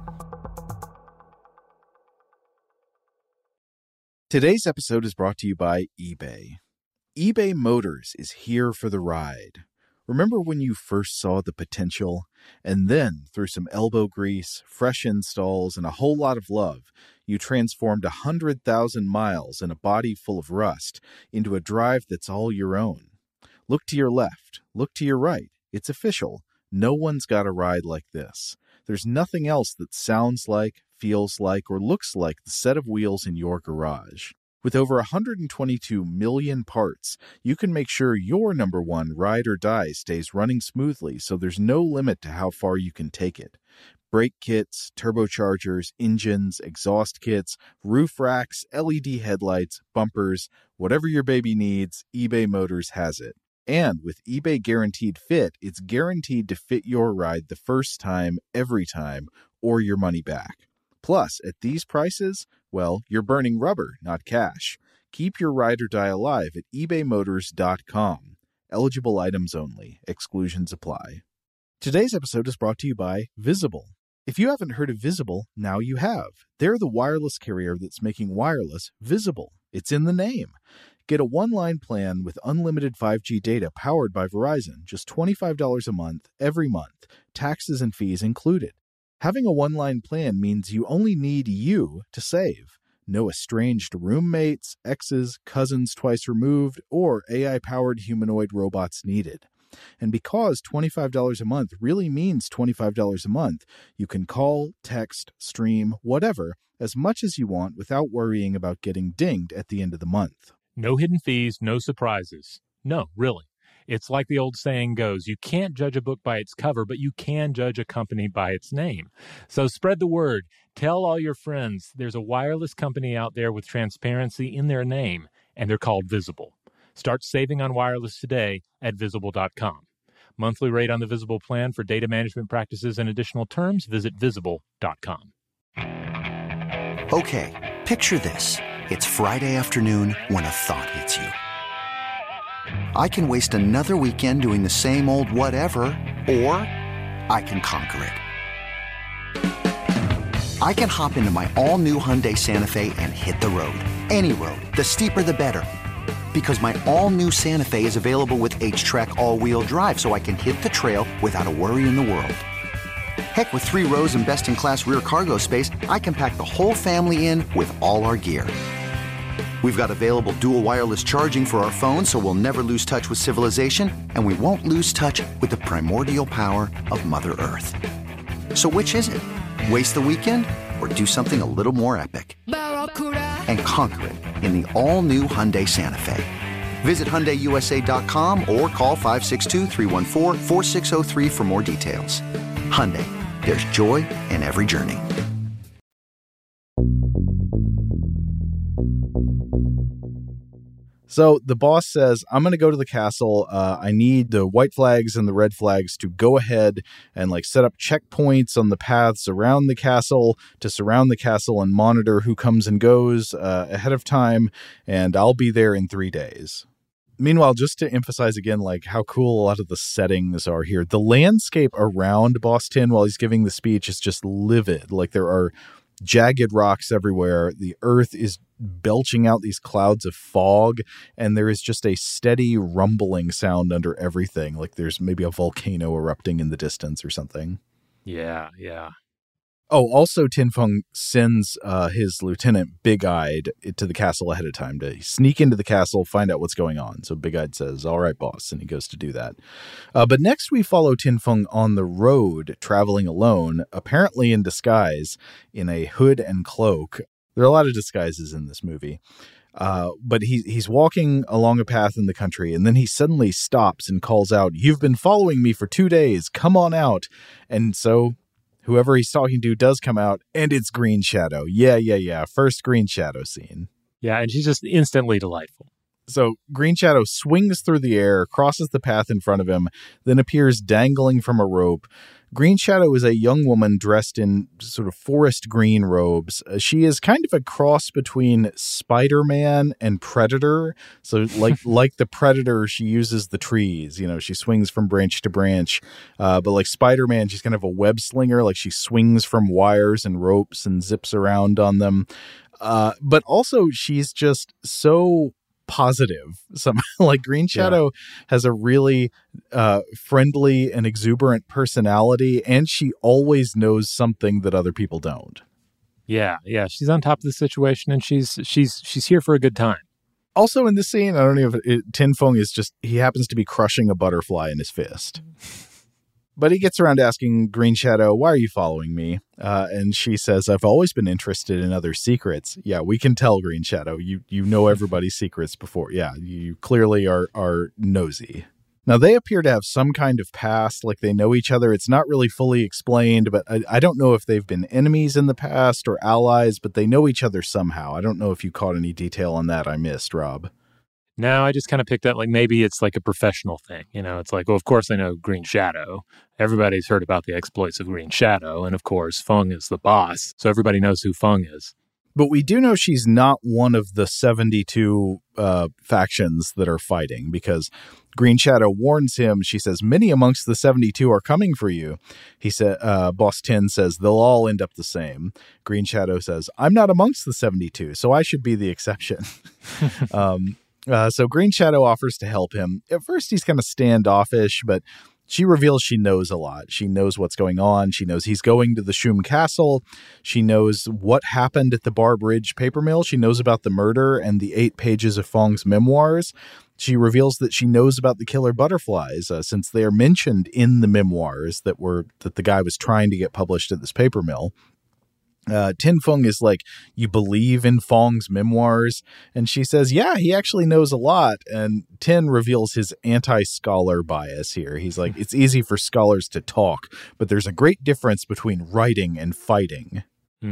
Today's episode is brought to you by eBay. eBay Motors is here for the ride. Remember when you first saw the potential? And then, through some elbow grease, fresh installs, and a whole lot of love, you transformed 100,000 miles and a body full of rust into a drive that's all your own. Look to your left. Look to your right. It's official. No one's got a ride like this. There's nothing else that sounds like, feels like, or looks like the set of wheels in your garage. With over 122 million parts, you can make sure your number one ride or die stays running smoothly, so there's no limit to how far you can take it. Brake kits, turbochargers, engines, exhaust kits, roof racks, LED headlights, bumpers, whatever your baby needs, eBay Motors has it. And with eBay Guaranteed Fit, it's guaranteed to fit your ride the first time, every time, or your money back. Plus, at these prices, well, you're burning rubber, not cash. Keep your ride or die alive at ebaymotors.com. Eligible items only. Exclusions apply. Today's episode is brought to you by Visible. If you haven't heard of Visible, now you have. They're the wireless carrier that's making wireless visible. It's in the name. Get a one-line plan with unlimited 5G data powered by Verizon, just $25 a month, every month, taxes and fees included. Having a one-line plan means you only need you to save. No estranged roommates, exes, cousins twice removed, or AI-powered humanoid robots needed. And because $25 a month really means $25 a month, you can call, text, stream, whatever, as much as you want without worrying about getting dinged at the end of the month. No hidden fees, no surprises. No, really. It's like the old saying goes, you can't judge a book by its cover, but you can judge a company by its name. So spread the word. Tell all your friends there's a wireless company out there with transparency in their name, and they're called Visible. Start saving on wireless today at Visible.com. Monthly rate on the Visible plan for data management practices and additional terms, visit Visible.com. Okay, picture this. It's Friday afternoon when a thought hits you. I can waste another weekend doing the same old whatever, or I can conquer it. I can hop into my all-new Hyundai Santa Fe and hit the road. Any road. The steeper, the better. Because my all-new Santa Fe is available with H-Track all-wheel drive, so I can hit the trail without a worry in the world. Heck, with 3 rows and best-in-class rear cargo space, I can pack the whole family in with all our gear. We've got available dual wireless charging for our phones, so we'll never lose touch with civilization, and we won't lose touch with the primordial power of Mother Earth. So which is it? Waste the weekend or do something a little more epic? And conquer it in the all-new Hyundai Santa Fe. Visit HyundaiUSA.com or call 562-314-4603 for more details. Hyundai, there's joy in every journey. So the boss says, I'm going to go to the castle. I need the white flags and the red flags to go ahead and set up checkpoints on the paths around the castle to surround the castle and monitor who comes and goes ahead of time. And I'll be there in 3 days. Meanwhile, just to emphasize again, how cool a lot of the settings are here. The landscape around Boss 10 while he's giving the speech is just livid. There are jagged rocks everywhere. The earth is belching out these clouds of fog, and there is just a steady rumbling sound under everything. There's maybe a volcano erupting in the distance or something. Yeah. Oh, also Tin Fung sends his lieutenant Big-Eyed to the castle ahead of time to sneak into the castle, find out what's going on. So Big-Eyed says, all right, boss, and he goes to do that. But next we follow Tin Fung on the road, traveling alone, apparently in disguise, in a hood and cloak. There are a lot of disguises in this movie. But he's walking along a path in the country, and then he suddenly stops and calls out, "You've been following me for 2 days. Come on out." And so whoever he's talking to does come out, and it's Green Shadow. Yeah. First Green Shadow scene. Yeah, and she's just instantly delightful. So Green Shadow swings through the air, crosses the path in front of him, then appears dangling from a rope. Green Shadow is a young woman dressed in sort of forest green robes. She is kind of a cross between Spider-Man and Predator. So like the Predator, she uses the trees. She swings from branch to branch. But like Spider-Man, she's kind of a web slinger. She swings from wires and ropes and zips around on them. But also she's just so positive. Green Shadow has a really friendly and exuberant personality, and she always knows something that other people don't. Yeah, she's on top of the situation, and she's here for a good time. Also in this scene, I don't know if Tin Fung is he happens to be crushing a butterfly in his fist. But he gets around to asking Green Shadow, "Why are you following me?" And she says, "I've always been interested in other secrets." Yeah, we can tell, Green Shadow. You know everybody's secrets before. Yeah, you clearly are nosy. Now, they appear to have some kind of past, they know each other. It's not really fully explained, but I don't know if they've been enemies in the past or allies, but they know each other somehow. I don't know if you caught any detail on that I missed, Rob. No, I just kind of picked up maybe it's a professional thing. It's well, of course I know Green Shadow. Everybody's heard about the exploits of Green Shadow. And of course, Fung is the boss. So everybody knows who Fung is. But we do know she's not one of the 72 factions that are fighting, because Green Shadow warns him. She says, "Many amongst the 72 are coming for you." He said, Boss 10 says, "They'll all end up the same." Green Shadow says, "I'm not amongst the 72, so I should be the exception." So Green Shadow offers to help him. At first, he's kind of standoffish, but she reveals she knows a lot. She knows what's going on. She knows he's going to the Shum Castle. She knows what happened at the Bar Bridge paper mill. She knows about the murder and the 8 pages of Fong's memoirs. She reveals that she knows about the killer butterflies, since they are mentioned in the memoirs that the guy was trying to get published at this paper mill. Tin Fung is like, you believe in Fong's memoirs? And she says, yeah, he actually knows a lot. And Tin reveals his anti-scholar bias here. He's like, it's easy for scholars to talk, but there's a great difference between writing and fighting.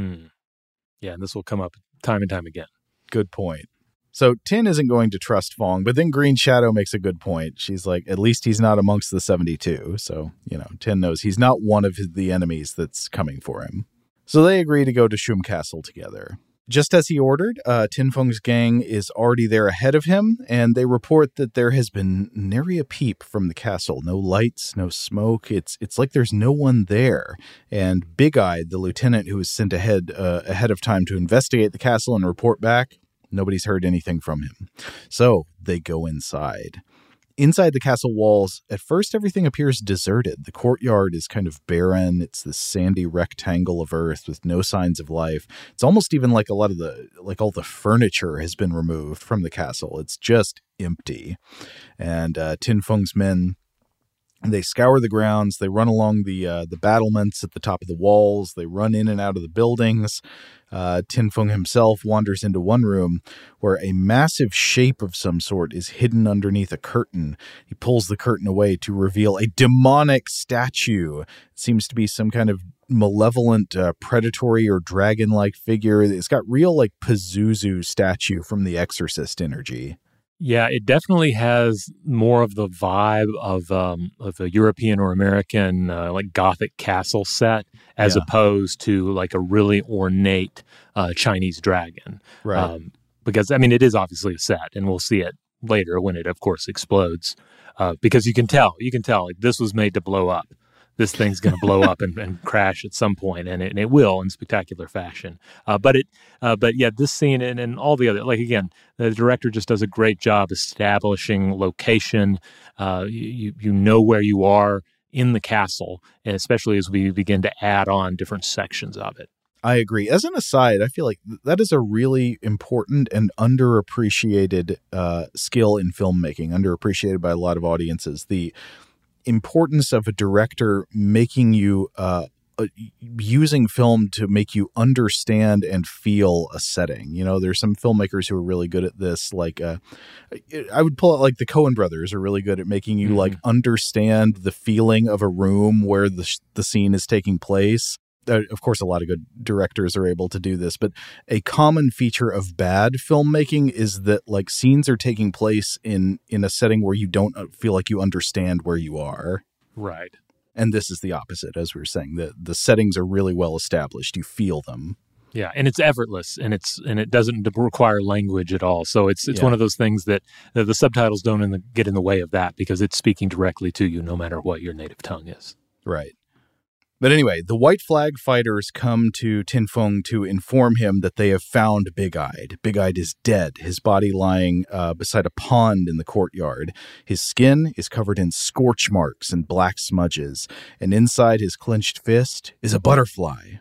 Yeah, and this will come up time and time again. Good point. So Tin isn't going to trust Fong, but then Green Shadow makes a good point. She's like, at least he's not amongst the 72. So, Tin knows he's not one of the enemies that's coming for him. So they agree to go to Shum Castle together. Just as he ordered, Tin Fung's gang is already there ahead of him, and they report that there has been nary a peep from the castle. No lights, no smoke. It's like there's no one there. And Big Eyed, the lieutenant who was sent ahead of time to investigate the castle and report back, nobody's heard anything from him. So they go inside. Inside the castle walls, at first everything appears deserted. The courtyard is kind of barren. It's this sandy rectangle of earth with no signs of life. It's almost even like all the furniture has been removed from the castle. It's just empty. And Tin Fung's men, they scour the grounds. They run along the battlements at the top of the walls. They run in and out of the buildings. Tin Fung himself wanders into one room where a massive shape of some sort is hidden underneath a curtain. He pulls the curtain away to reveal a demonic statue. It seems to be some kind of malevolent, predatory or dragon-like figure. It's got real like Pazuzu statue from The Exorcist energy. Yeah, it definitely has more of the vibe of a European or American like Gothic castle set as opposed to like a really ornate Chinese dragon. Right. Because, I mean, it is obviously a set, and we'll see it later when it, of course, explodes. Because you can tell like this was made to blow up. This thing's going to blow up and crash at some point, and it will in spectacular fashion. But this scene and all the other, like, again, the director just does a great job establishing location. You know where you are in the castle, and especially as we begin to add on different sections of it. I agree. As an aside, I feel like that is a really important and underappreciated skill in filmmaking, underappreciated by a lot of audiences. The importance of a director making you using film to make you understand and feel a setting. There's some filmmakers who are really good at this. Like I would pull out like the Coen brothers are really good at making you like understand the feeling of a room where the scene is taking place. Of course, a lot of good directors are able to do this, but a common feature of bad filmmaking is that like scenes are taking place in a setting where you don't feel like you understand where you are. Right. And this is the opposite, as we were saying. The settings are really well established. You feel them. Yeah, and it's effortless, and it doesn't require language at all. So it's one of those things that the subtitles don't get in the way of that because it's speaking directly to you no matter what your native tongue is. Right. But anyway, the White Flag fighters come to Tin Fung to inform him that they have found Big Eyed. Big Eyed is dead, his body lying beside a pond in the courtyard. His skin is covered in scorch marks and black smudges, and inside his clenched fist is a butterfly.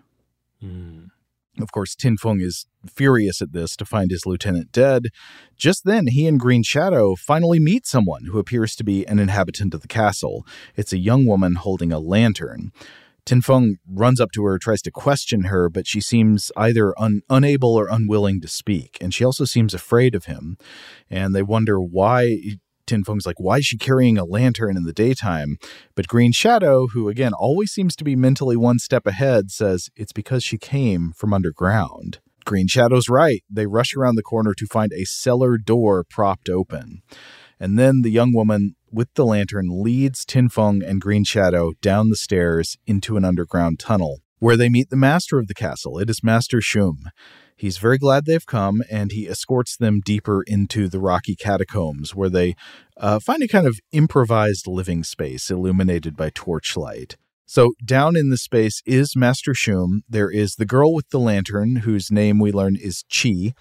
Of course, Tin Fung is furious at this to find his lieutenant dead. Just then, he and Green Shadow finally meet someone who appears to be an inhabitant of the castle. It's a young woman holding a lantern. Tin Fung runs up to her, tries to question her, but she seems either unable or unwilling to speak. And she also seems afraid of him. And they wonder why. Tin Fung's like, why is she carrying a lantern in the daytime? But Green Shadow, who again always seems to be mentally one step ahead, says it's because she came from underground. Green Shadow's right. They rush around the corner to find a cellar door propped open. And then the young woman with the lantern leads Tin Fung and Green Shadow down the stairs into an underground tunnel, where they meet the master of the castle. It is Master Shum. He's very glad they've come, and he escorts them deeper into the rocky catacombs, where they find a kind of improvised living space illuminated by torchlight. So down in the space is Master Shum. There is the girl with the lantern, whose name we learn is Chi,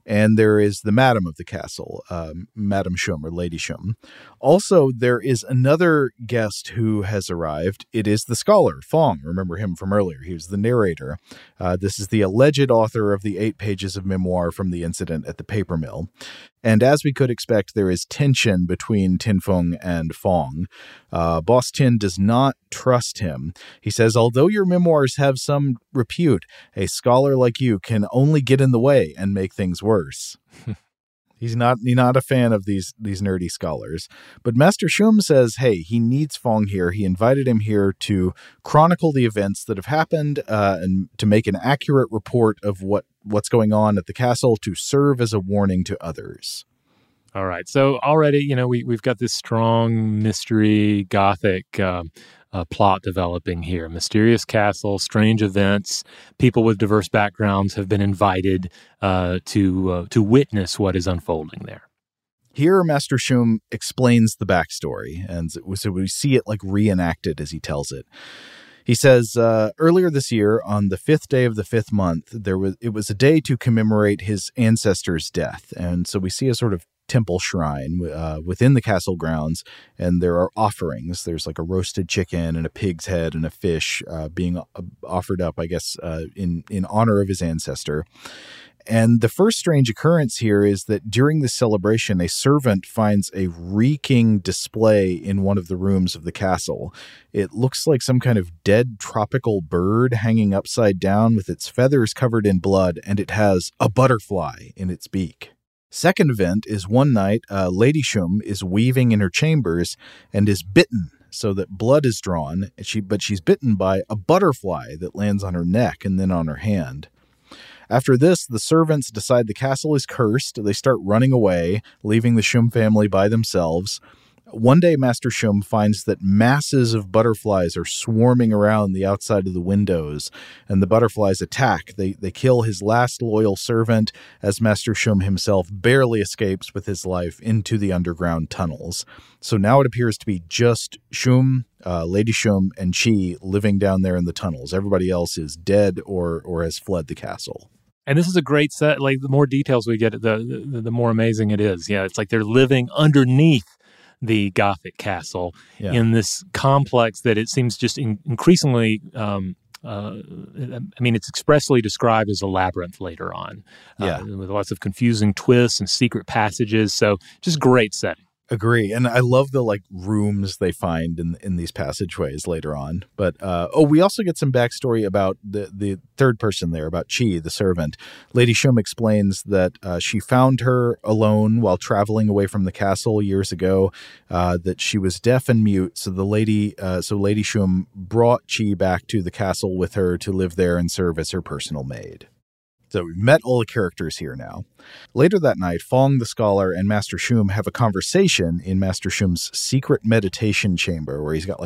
And there is the madam of the castle, Madam Shum or Lady Shum. Also, there is another guest who has arrived. It is the scholar, Fong. Remember him from earlier. He was the narrator. This is the alleged author of the 8 pages of memoir from the incident at the paper mill. And as we could expect, there is tension between Tin Fung and Fong. Boss Tin does not trust him. He says, although your memoirs have some repute, a scholar like you can only get in the way and make things worse. He's not a fan of these nerdy scholars. But Master Shum says, hey, he needs Fong here. He invited him here to chronicle the events that have happened and to make an accurate report of what's going on at the castle to serve as a warning to others. All right. So already, we've got this strong mystery Gothic plot developing here. Mysterious castle, strange events. People with diverse backgrounds have been invited to witness what is unfolding there. Here, Master Shum explains the backstory, and so we see it like reenacted as he tells it. He says, earlier this year, on the 5th day of the 5th month, it was a day to commemorate his ancestor's death. And so we see a sort of temple shrine within the castle grounds, and there are offerings. There's like a roasted chicken and a pig's head and a fish being offered up, I guess, in honor of his ancestor. And the first strange occurrence here is that during the celebration, a servant finds a reeking display in one of the rooms of the castle. It looks like some kind of dead tropical bird hanging upside down with its feathers covered in blood, and it has a butterfly in its beak. Second event is one night, Lady Shum is weaving in her chambers and is bitten so that blood is drawn, but she's bitten by a butterfly that lands on her neck and then on her hand. After this, the servants decide the castle is cursed. They start running away, leaving the Shum family by themselves. One day, Master Shum finds that masses of butterflies are swarming around the outside of the windows, and the butterflies attack. They kill his last loyal servant, as Master Shum himself barely escapes with his life into the underground tunnels. So now it appears to be just Shum, Lady Shum, and Chi living down there in the tunnels. Everybody else is dead or has fled the castle. And this is a great set. Like, the more details we get, the more amazing it is. Yeah, it's like they're living underneath the Gothic castle in this complex that it seems just increasingly, it's expressly described as a labyrinth later on, with lots of confusing twists and secret passages. So just great setting. Agree. And I love the rooms they find in these passageways later on. But we also get some backstory about the third person there, about Chi, the servant. Lady Shum explains that she found her alone while traveling away from the castle years ago, that she was deaf and mute. So Lady Shum brought Chi back to the castle with her to live there and serve as her personal maid. So we've met all the characters here now. Later that night, Fong the scholar and Master Shum have a conversation in Master Shum's secret meditation chamber, where he's got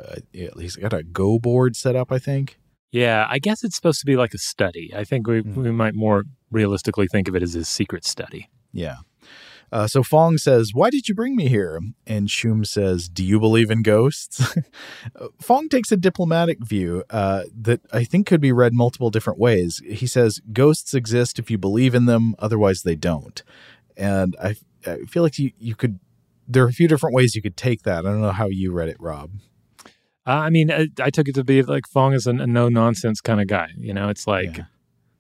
a Go board set up, I think. Yeah, I guess it's supposed to be like a study. I think we might more realistically think of it as his secret study. Yeah. So Fong says, "Why did you bring me here?" And Shum says, "Do you believe in ghosts?" Fong takes a diplomatic view that I think could be read multiple different ways. He says, ghosts exist if you believe in them, otherwise they don't. And I feel like you could, there are a few different ways you could take that. I don't know how you read it, Rob. I took it to be like Fong is a no-nonsense kind of guy. It's like... Yeah.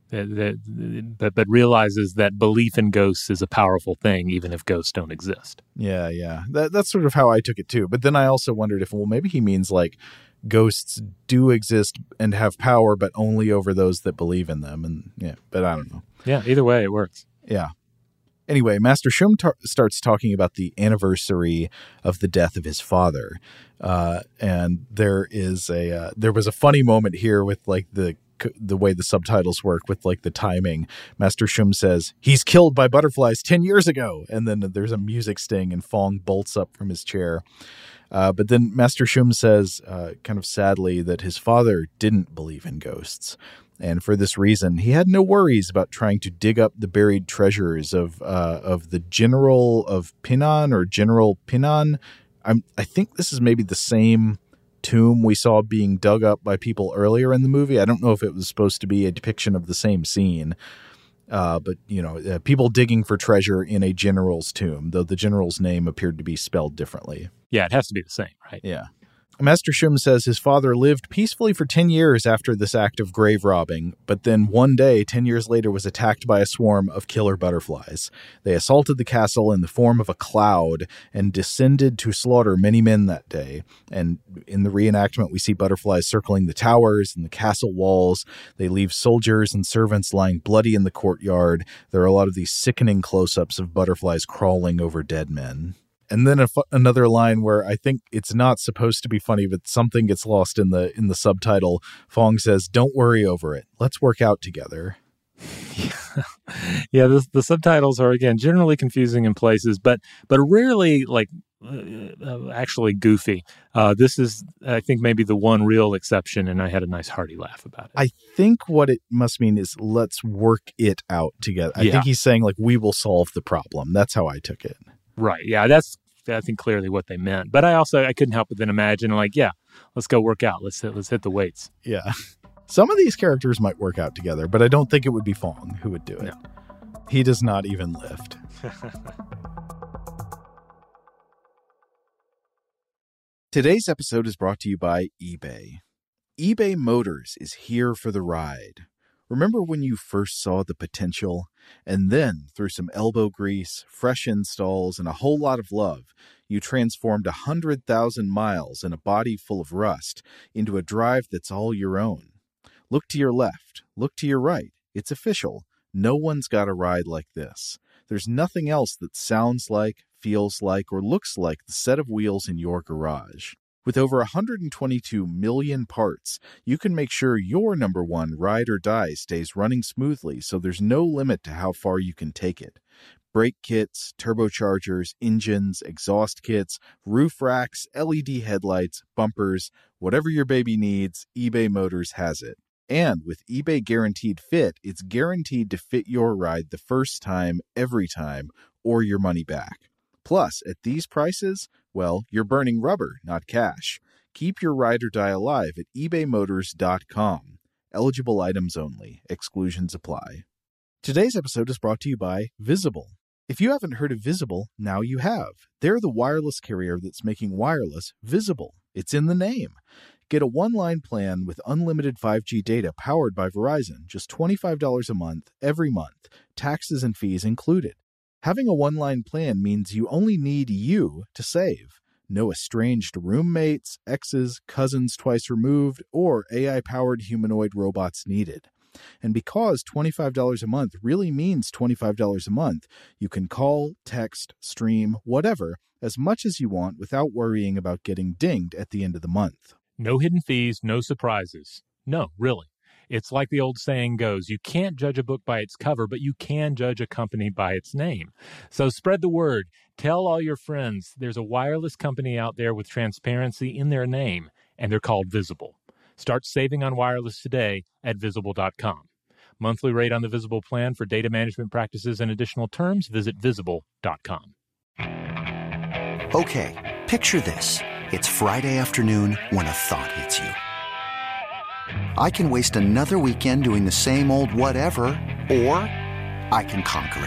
But realizes that belief in ghosts is a powerful thing, even if ghosts don't exist. Yeah. That's sort of how I took it too. But then I also wondered if, maybe he means like ghosts do exist and have power, but only over those that believe in them. And but I don't know. Yeah, either way, it works. Yeah. Anyway, Master Shum starts talking about the anniversary of the death of his father. And there was a funny moment here with like the way the subtitles work with like the timing. Master Shum says, "He's killed by butterflies 10 years ago." And then there's a music sting and Fong bolts up from his chair. But then Master Shum says, kind of sadly, that his father didn't believe in ghosts. And for this reason, he had no worries about trying to dig up the buried treasures of the General of Pinan or General Pinan. I think this is maybe the same tomb we saw being dug up by people earlier in the movie. I don't know if it was supposed to be a depiction of the same scene. But, people digging for treasure in a general's tomb, though the general's name appeared to be spelled differently. Yeah, it has to be the same, right? Yeah. Master Shum says his father lived peacefully for 10 years after this act of grave robbing, but then one day, 10 years later, was attacked by a swarm of killer butterflies. They assaulted the castle in the form of a cloud and descended to slaughter many men that day. And in the reenactment, we see butterflies circling the towers and the castle walls. They leave soldiers and servants lying bloody in the courtyard. There are a lot of these sickening close-ups of butterflies crawling over dead men. And then another line where I think it's not supposed to be funny, but something gets lost in the subtitle. Fong says, "Don't worry over it. Let's work out together." Yeah, the subtitles are, again, generally confusing in places, but rarely actually goofy. This is, I think, maybe the one real exception, and I had a nice hearty laugh about it. I think what it must mean is let's work it out together. I think he's saying, we will solve the problem. That's how I took it. Right. Yeah, that's, I think, clearly what they meant. But I couldn't help but then imagine, let's go work out. Let's hit the weights. Yeah. Some of these characters might work out together, but I don't think it would be Fong who would do it. No. He does not even lift. Today's episode is brought to you by eBay. eBay Motors is here for the ride. Remember when you first saw the potential? And then, through some elbow grease, fresh installs, and a whole lot of love, you transformed 100,000 miles and a body full of rust into a drive that's all your own. Look to your left. Look to your right. It's official. No one's got a ride like this. There's nothing else that sounds like, feels like, or looks like the set of wheels in your garage. With over 122 million parts, you can make sure your number one ride or die stays running smoothly, so there's no limit to how far you can take it. Brake kits, turbochargers, engines, exhaust kits, roof racks, LED headlights, bumpers, whatever your baby needs, eBay Motors has it. And with eBay Guaranteed Fit, it's guaranteed to fit your ride the first time, every time, or your money back. Plus, at these prices, well, you're burning rubber, not cash. Keep your ride or die alive at ebaymotors.com. Eligible items only. Exclusions apply. Today's episode is brought to you by Visible. If you haven't heard of Visible, now you have. They're the wireless carrier that's making wireless visible. It's in the name. Get a one-line plan with unlimited 5G data powered by Verizon, just $25 a month, every month, taxes and fees included. Having a one-line plan means you only need you to save. No estranged roommates, exes, cousins twice removed, or AI-powered humanoid robots needed. And because $25 a month really means $25 a month, you can call, text, stream, whatever, as much as you want without worrying about getting dinged at the end of the month. No hidden fees, no surprises. No, really. It's like the old saying goes, you can't judge a book by its cover, but you can judge a company by its name. So spread the word. Tell all your friends there's a wireless company out there with transparency in their name, and they're called Visible. Start saving on wireless today at Visible.com. Monthly rate on the Visible plan for data management practices and additional terms, visit Visible.com. Okay, picture this. It's Friday afternoon when a thought hits you. I can waste another weekend doing the same old whatever, or I can conquer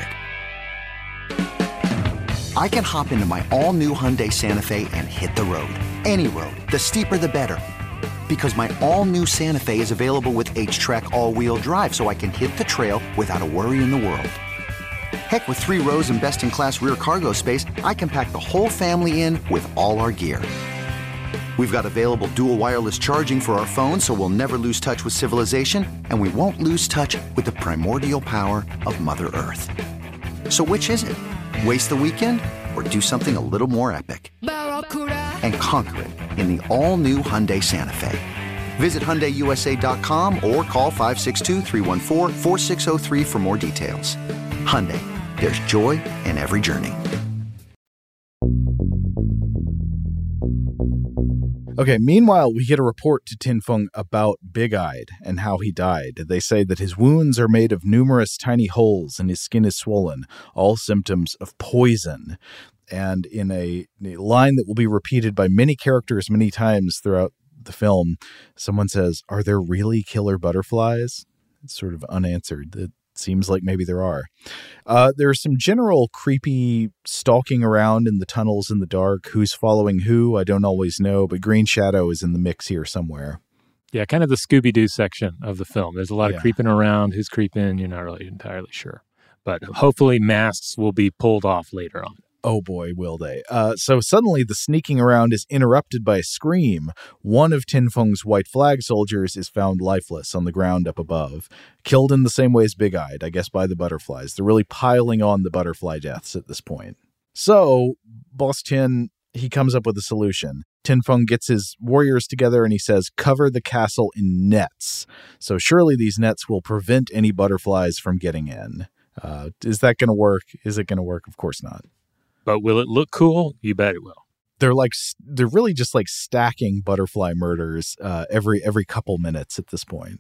it. I can hop into my all-new Hyundai Santa Fe and hit the road. Any road. The steeper, the better. Because my all-new Santa Fe is available with H-Track all-wheel drive, so I can hit the trail without a worry in the world. Heck, with 3 rows and best-in-class rear cargo space, I can pack the whole family in with all our gear. We've got available dual wireless charging for our phones, so we'll never lose touch with civilization, and we won't lose touch with the primordial power of Mother Earth. So which is it? Waste the weekend or do something a little more epic? And conquer it in the all-new Hyundai Santa Fe. Visit HyundaiUSA.com or call 562-314-4603 for more details. Hyundai, there's joy in every journey. Okay, meanwhile, we get a report to Tin Fung about Big-Eyed and how he died. They say that his wounds are made of numerous tiny holes and his skin is swollen, all symptoms of poison. And in a line that will be repeated by many characters many times throughout the film, someone says, "Are there really killer butterflies?" It's sort of unanswered. Seems like maybe there are. There's some general creepy stalking around in the tunnels in the dark. Who's following who, I don't always know, but Green Shadow is in the mix here somewhere. Yeah, kind of the Scooby-Doo section of the film. There's a lot of creeping around. Who's creeping? You're not really entirely sure. But hopefully masks will be pulled off later on. Oh boy, will they. So suddenly the sneaking around is interrupted by a scream. One of Tin Feng's white flag soldiers is found lifeless on the ground up above. Killed in the same way as Big-Eyed, I guess by the butterflies. They're really piling on the butterfly deaths at this point. So Boss Tin, he comes up with a solution. Tin Feng gets his warriors together and he says, cover the castle in nets. So surely these nets will prevent any butterflies from getting in. Is that going to work? Is it going to work? Of course not. But will it look cool? You bet it will. They're really just like stacking butterfly murders every couple minutes at this point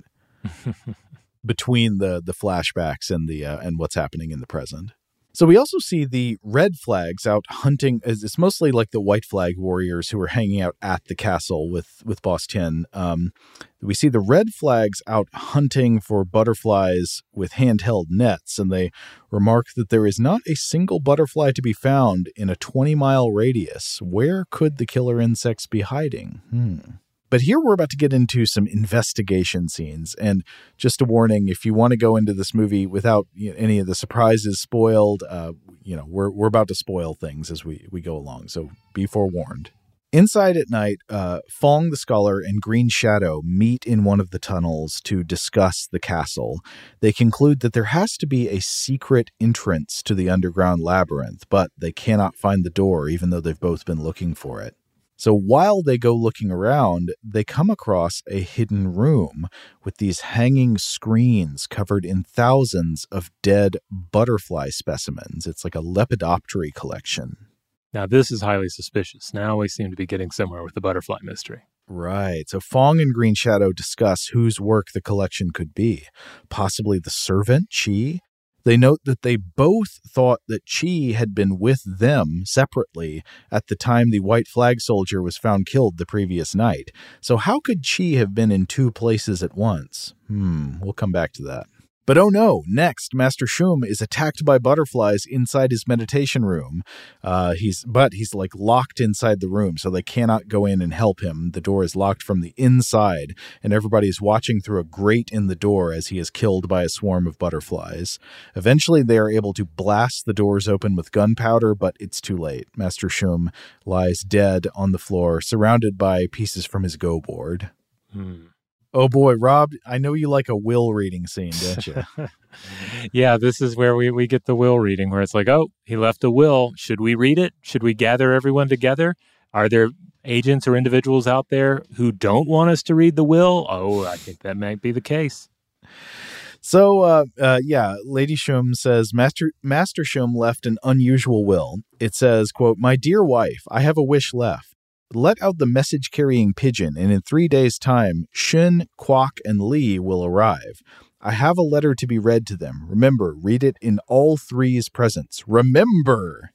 between the flashbacks and what's happening in the present. So we also see the red flags out hunting. It's mostly like the white flag warriors who are hanging out at the castle with Boss Tin. We see the red flags out hunting for butterflies with handheld nets, and they remark that there is not a single butterfly to be found in a 20-mile radius. Where could the killer insects be hiding? But here we're about to get into some investigation scenes. And just a warning, if you want to go into this movie without any of the surprises spoiled, we're about to spoil things as we go along. So be forewarned. Inside at night, Fong the Scholar and Green Shadow meet in one of the tunnels to discuss the castle. They conclude that there has to be a secret entrance to the underground labyrinth, but they cannot find the door, even though they've both been looking for it. So while they go looking around, they come across a hidden room with these hanging screens covered in thousands of dead butterfly specimens. It's like a Lepidoptery collection. Now, this is highly suspicious. Now we seem to be getting somewhere with the butterfly mystery. Right. So Fong and Green Shadow discuss whose work the collection could be. Possibly the servant, Chi. They note that they both thought that Chi had been with them separately at the time the white flag soldier was found killed the previous night. So how could Chi have been in two places at once? We'll come back to that. But oh no, next, Master Shum is attacked by butterflies inside his meditation room. He's like locked inside the room, so they cannot go in and help him. The door is locked from the inside, and everybody is watching through a grate in the door as he is killed by a swarm of butterflies. Eventually, they are able to blast the doors open with gunpowder, but it's too late. Master Shum lies dead on the floor, surrounded by pieces from his go board. Oh boy, Rob, I know you like a will reading scene, don't you? Yeah, this is where we get the will reading, where it's like, oh, he left a will. Should we read it? Should we gather everyone together? Are there agents or individuals out there who don't want us to read the will? Oh, I think that might be the case. So, Lady Shum says, Master Shum left an unusual will. It says, quote, "My dear wife, I have a wish left. Let out the message-carrying pigeon, and in 3 days' time, Shin, Kwok, and Lee will arrive. I have a letter to be read to them. Remember, read it in all three's presence. Remember!"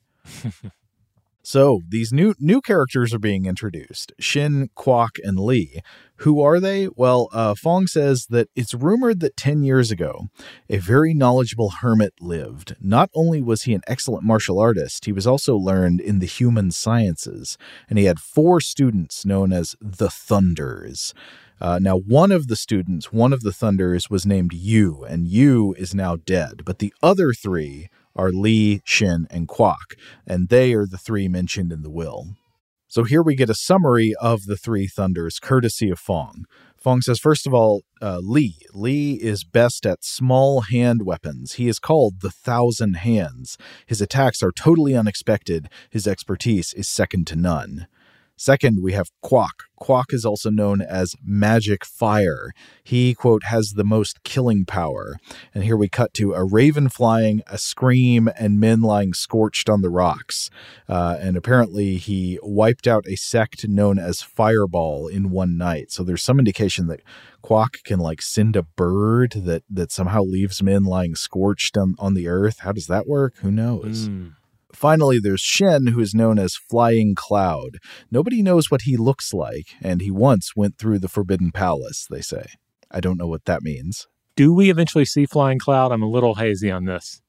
So, these new characters are being introduced. Shin, Kwok, and Lee. Who are they? Well, Fong says that it's rumored that 10 years ago, a very knowledgeable hermit lived. Not only was he an excellent martial artist, he was also learned in the human sciences, and he had 4 students known as the Thunders. Now, one of the Thunders, was named Yu, and Yu is now dead, but the other 3 are Lee, Shin, and Kwok, and they are the 3 mentioned in the will. So here we get a summary of the 3 Thunders, courtesy of Fong. Fong says, first of all, Lee. Lee is best at small hand weapons. He is called the 1,000 Hands. His attacks are totally unexpected. His expertise is second to none. Second, we have Kwok. Kwok is also known as Magic Fire. He, quote, has the most killing power. And here we cut to a raven flying, a scream, and men lying scorched on the rocks. And apparently he wiped out a sect known as Fireball in one night. So there's some indication that Kwok can like send a bird that somehow leaves men lying scorched on the earth. How does that work? Who knows? Finally, there's Shen, who is known as Flying Cloud. Nobody knows what he looks like, and he once went through the Forbidden Palace, they say. I don't know what that means. Do we eventually see Flying Cloud? I'm a little hazy on this.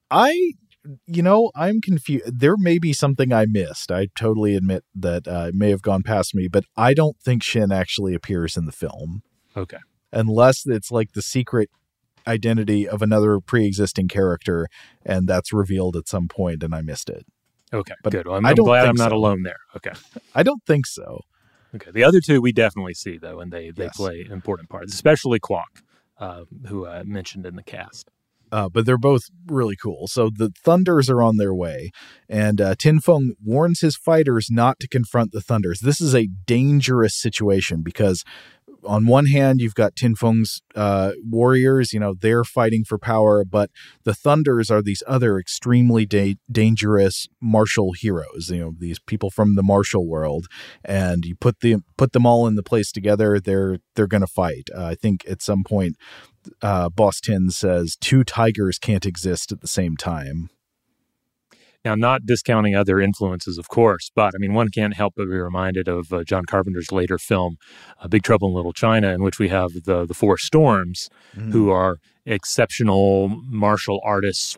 I'm confused. There may be something I missed. I totally admit that it may have gone past me, but I don't think Shin actually appears in the film. Okay. Unless it's like the secret identity of another pre-existing character, and that's revealed at some point, and I missed it. Okay, but good. Well, I'm glad I'm not alone there. Okay. I don't think so. Okay. The other two we definitely see, though, and they Yes. play important parts, especially Kwok, who I mentioned in the cast. But they're both really cool. So the Thunders are on their way, and Tin Feng warns his fighters not to confront the Thunders. This is a dangerous situation because on one hand, you've got Tin Feng's warriors, they're fighting for power, but the Thunders are these other extremely dangerous martial heroes, these people from the martial world, and you put them all in the place together, they're going to fight. I think at some point, Boss Tin says 2 tigers can't exist at the same time. Now, not discounting other influences, of course, but I mean, one can't help but be reminded of John Carpenter's later film, Big Trouble in Little China, in which we have the 4 Storms, who are exceptional martial artists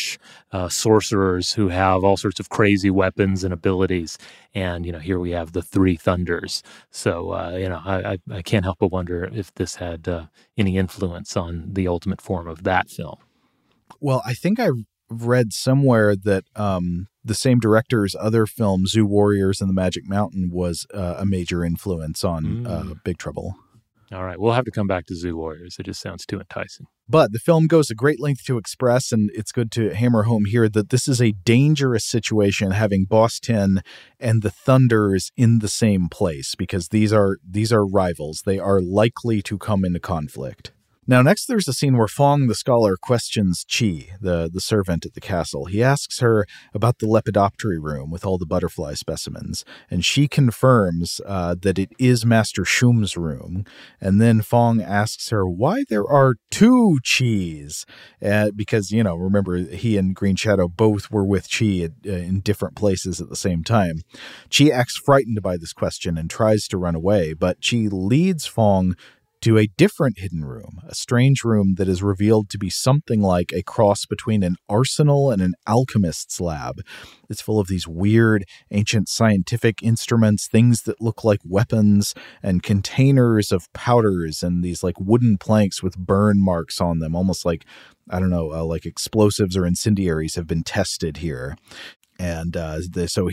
/ sorcerers who have all sorts of crazy weapons and abilities. And, here we have the 3 Thunders. So, I can't help but wonder if this had any influence on the ultimate form of that film. Well, I think I read somewhere that the same director's other film, Zoo Warriors and the Magic Mountain, was a major influence on Big Trouble. All right. We'll have to come back to Zoo Warriors. It just sounds too enticing. But the film goes a great length to express, and it's good to hammer home here, that this is a dangerous situation having Boss Tin and the Thunders in the same place, because these are rivals. They are likely to come into conflict. Now, next there's a scene where Fong the scholar questions Chi, the servant at the castle. He asks her about the lepidoptery room with all the butterfly specimens, and she confirms that it is Master Shum's room. And then Fong asks her why there are 2 Chis, because, remember, he and Green Shadow both were with Chi in different places at the same time. Chi acts frightened by this question and tries to run away, but Chi leads Fong to a different hidden room, a strange room that is revealed to be something like a cross between an arsenal and an alchemist's lab. It's full of these weird, ancient scientific instruments, things that look like weapons, and containers of powders, and these like wooden planks with burn marks on them, almost like, like explosives or incendiaries have been tested here. And so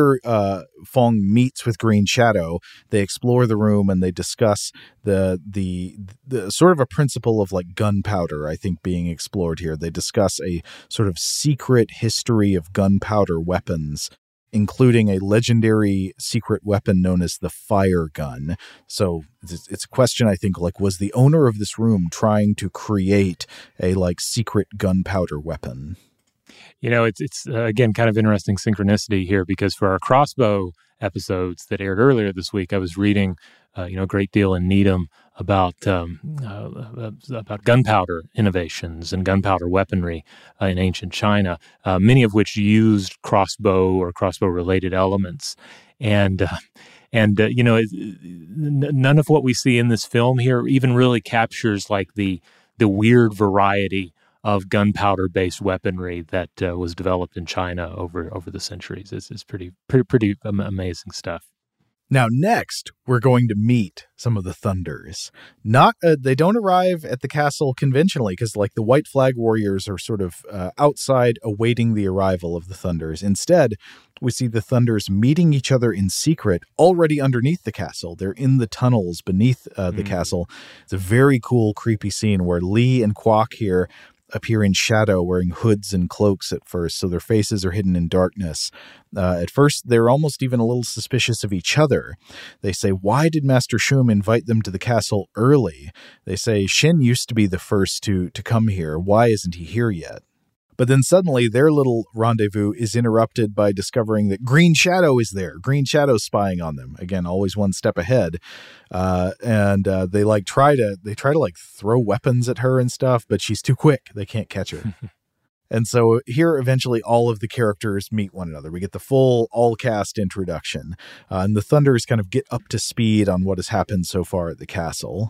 Fong meets with Green Shadow. They explore the room and they discuss the sort of a principle of like gunpowder, I think, being explored here. They discuss a sort of secret history of gunpowder weapons, including a legendary secret weapon known as the fire gun. So it's a question, I think, like, was the owner of this room trying to create a like secret gunpowder weapon? It's again, kind of interesting synchronicity here, because for our Crossbow episodes that aired earlier this week, I was reading, a great deal in Needham about gunpowder innovations and gunpowder weaponry in ancient China, many of which used crossbow or crossbow-related elements. And none of what we see in this film here even really captures like the weird variety of gunpowder-based weaponry that was developed in China over the centuries. It's pretty amazing stuff. Now, next, we're going to meet some of the Thunders. They don't arrive at the castle conventionally, because like the White Flag Warriors are sort of outside awaiting the arrival of the Thunders. Instead, we see the Thunders meeting each other in secret already underneath the castle. They're in the tunnels beneath the castle. It's a very cool, creepy scene where Lee and Kwok here appear in shadow wearing hoods and cloaks at first, so their faces are hidden in darkness. At first, they're almost even a little suspicious of each other. They say, why did Master Shum invite them to the castle early? They say, Shin used to be the first to come here. Why isn't he here yet? But then suddenly their little rendezvous is interrupted by discovering that Green Shadow is there. Green Shadow's spying on them. Again, always one step ahead. And they try to throw weapons at her and stuff, but she's too quick. They can't catch her. And so here, eventually, all of the characters meet one another. We get the full all-cast introduction. And the Thunders kind of get up to speed on what has happened so far at the castle.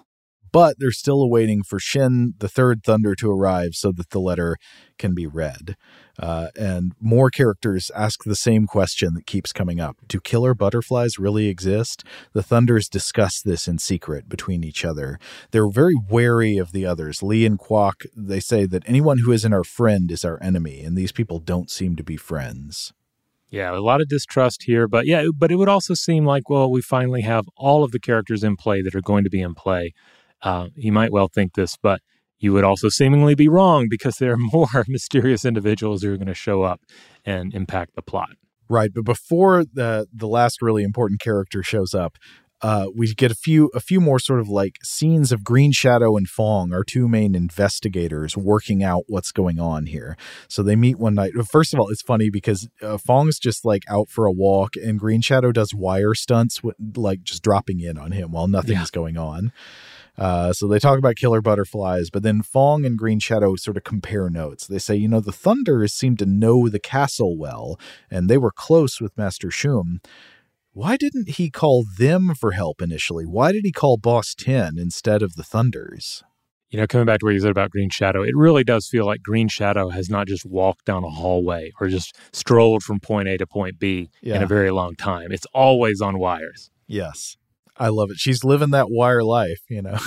but they're still awaiting for Shin, the third Thunder, to arrive so that the letter can be read. And more characters ask the same question that keeps coming up. Do killer butterflies really exist? The Thunders discuss this in secret between each other. They're very wary of the others. Lee and Kwok, they say that anyone who isn't our friend is our enemy, and these people don't seem to be friends. Yeah, a lot of distrust here, but it would also seem like, well, we finally have all of the characters in play that are going to be in play. You might well think this, but you would also seemingly be wrong because there are more mysterious individuals who are going to show up and impact the plot. Right, but before the last really important character shows up, we get a few more sort of like scenes of Green Shadow and Fong, our two main investigators, working out what's going on here. So they meet one night. First of all, it's funny because Fong's just like out for a walk, and Green Shadow does wire stunts, like just dropping in on him while nothing is going on. So they talk about killer butterflies, but then Fong and Green Shadow sort of compare notes. They say, the Thunders seem to know the castle well, and they were close with Master Shum. Why didn't he call them for help initially? Why did he call Boss 10 instead of the Thunders? Coming back to what you said about Green Shadow, it really does feel like Green Shadow has not just walked down a hallway or just strolled from point A to point B in a very long time. It's always on wires. Yes. I love it. She's living that wire life, Yeah.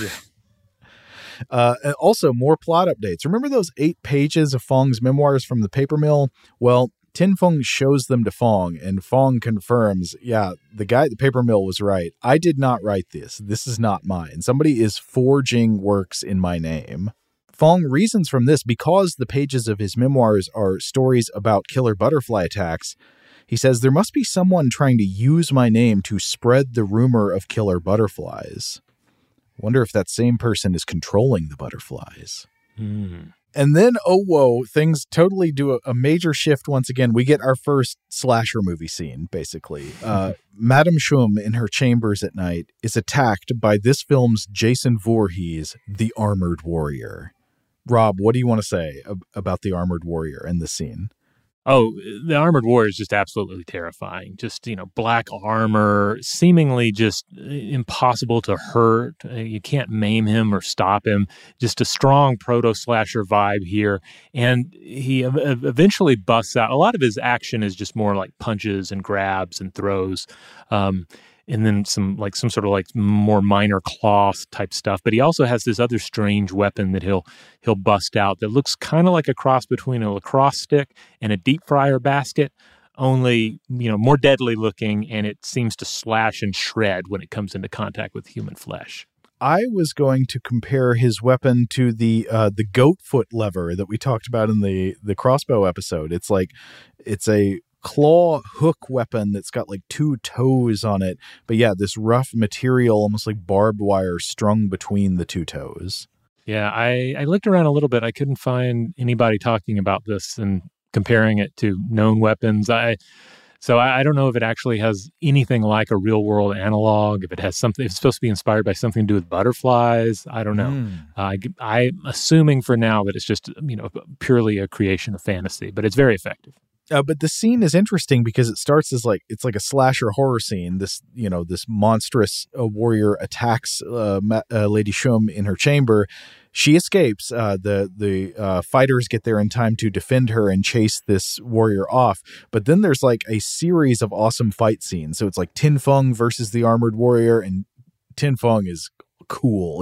And also, more plot updates. Remember those 8 pages of Fong's memoirs from the paper mill? Well, Tin Feng shows them to Fong, and Fong confirms, the guy at the paper mill was right. I did not write this. This is not mine. Somebody is forging works in my name. Fong reasons from this because the pages of his memoirs are stories about killer butterfly attacks. He says there must be someone trying to use my name to spread the rumor of killer butterflies. Wonder if that same person is controlling the butterflies. And then, oh, whoa, things totally do a major shift once again. We get our first slasher movie scene, basically. Madame Shum, in her chambers at night, is attacked by this film's Jason Voorhees, the Armored Warrior. Rob, what do you want to say about the Armored Warrior in this scene? Oh, the Armored Warrior is just absolutely terrifying. Just, black armor, seemingly just impossible to hurt. You can't maim him or stop him. Just a strong proto-slasher vibe here. And he eventually busts out. A lot of his action is just more like punches and grabs and throws. And then some sort of more minor cloth type stuff. But he also has this other strange weapon that he'll bust out that looks kind of like a cross between a lacrosse stick and a deep fryer basket, only, more deadly looking, and it seems to slash and shred when it comes into contact with human flesh. I was going to compare his weapon to the goat foot lever that we talked about in the crossbow episode. It's a claw hook weapon that's got 2 toes on it. But this rough material, almost like barbed wire strung between the 2 toes. Yeah, I looked around a little bit. I couldn't find anybody talking about this and comparing it to known weapons. So I don't know if it actually has anything like a real world analog, if it has something, if it's supposed to be inspired by something to do with butterflies. I don't know. I'm assuming for now that it's just, purely a creation of fantasy, but it's very effective. But the scene is interesting because it starts as it's like a slasher horror scene. This monstrous warrior attacks Lady Shum in her chamber. She escapes. The fighters get there in time to defend her and chase this warrior off. But then there's a series of awesome fight scenes. So it's Tin Feng versus the Armored Warrior, and Tin Feng is cool.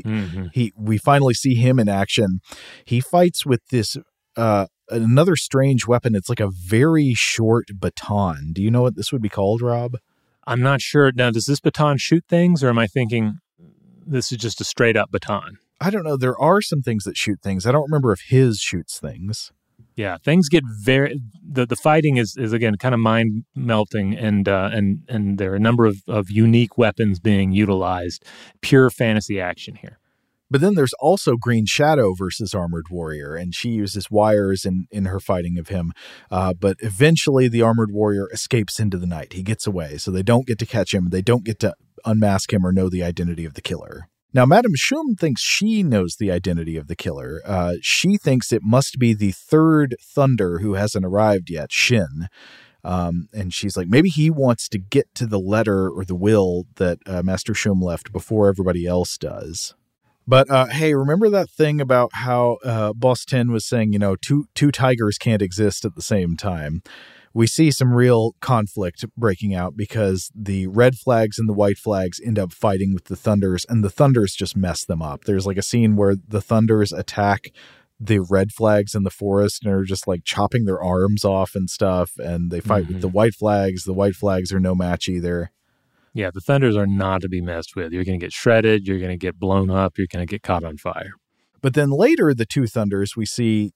We finally see him in action. He fights with this another strange weapon. It's like a very short baton. Do you know what this would be called, Rob? I'm not sure. Now, does this baton shoot things, or am I thinking this is just a straight up baton? I don't know. There are some things that shoot things. I don't remember if his shoots things. Yeah, things get very. The fighting is again kind of mind melting, and there are a number of unique weapons being utilized. Pure fantasy action here. But then there's also Green Shadow versus Armored Warrior, and she uses wires in her fighting of him. But eventually the Armored Warrior escapes into the night. He gets away, so they don't get to catch him. They don't get to unmask him or know the identity of the killer. Now, Madame Shum thinks she knows the identity of the killer. She thinks it must be the third Thunder who hasn't arrived yet, Shin. And she's like, maybe he wants to get to the letter or the will that Master Shum left before everybody else does. But hey, remember that thing about how Boss 10 was saying, two tigers can't exist at the same time? We see some real conflict breaking out because the red flags and the white flags end up fighting with the Thunders, and the Thunders just mess them up. There's like a scene where the Thunders attack the red flags in the forest and are just like chopping their arms off and stuff, and they fight with the white flags. The white flags are no match either. Yeah, the Thunders are not to be messed with. You're going to get shredded, you're going to get blown up, you're going to get caught on fire. But then later, the two Thunders we see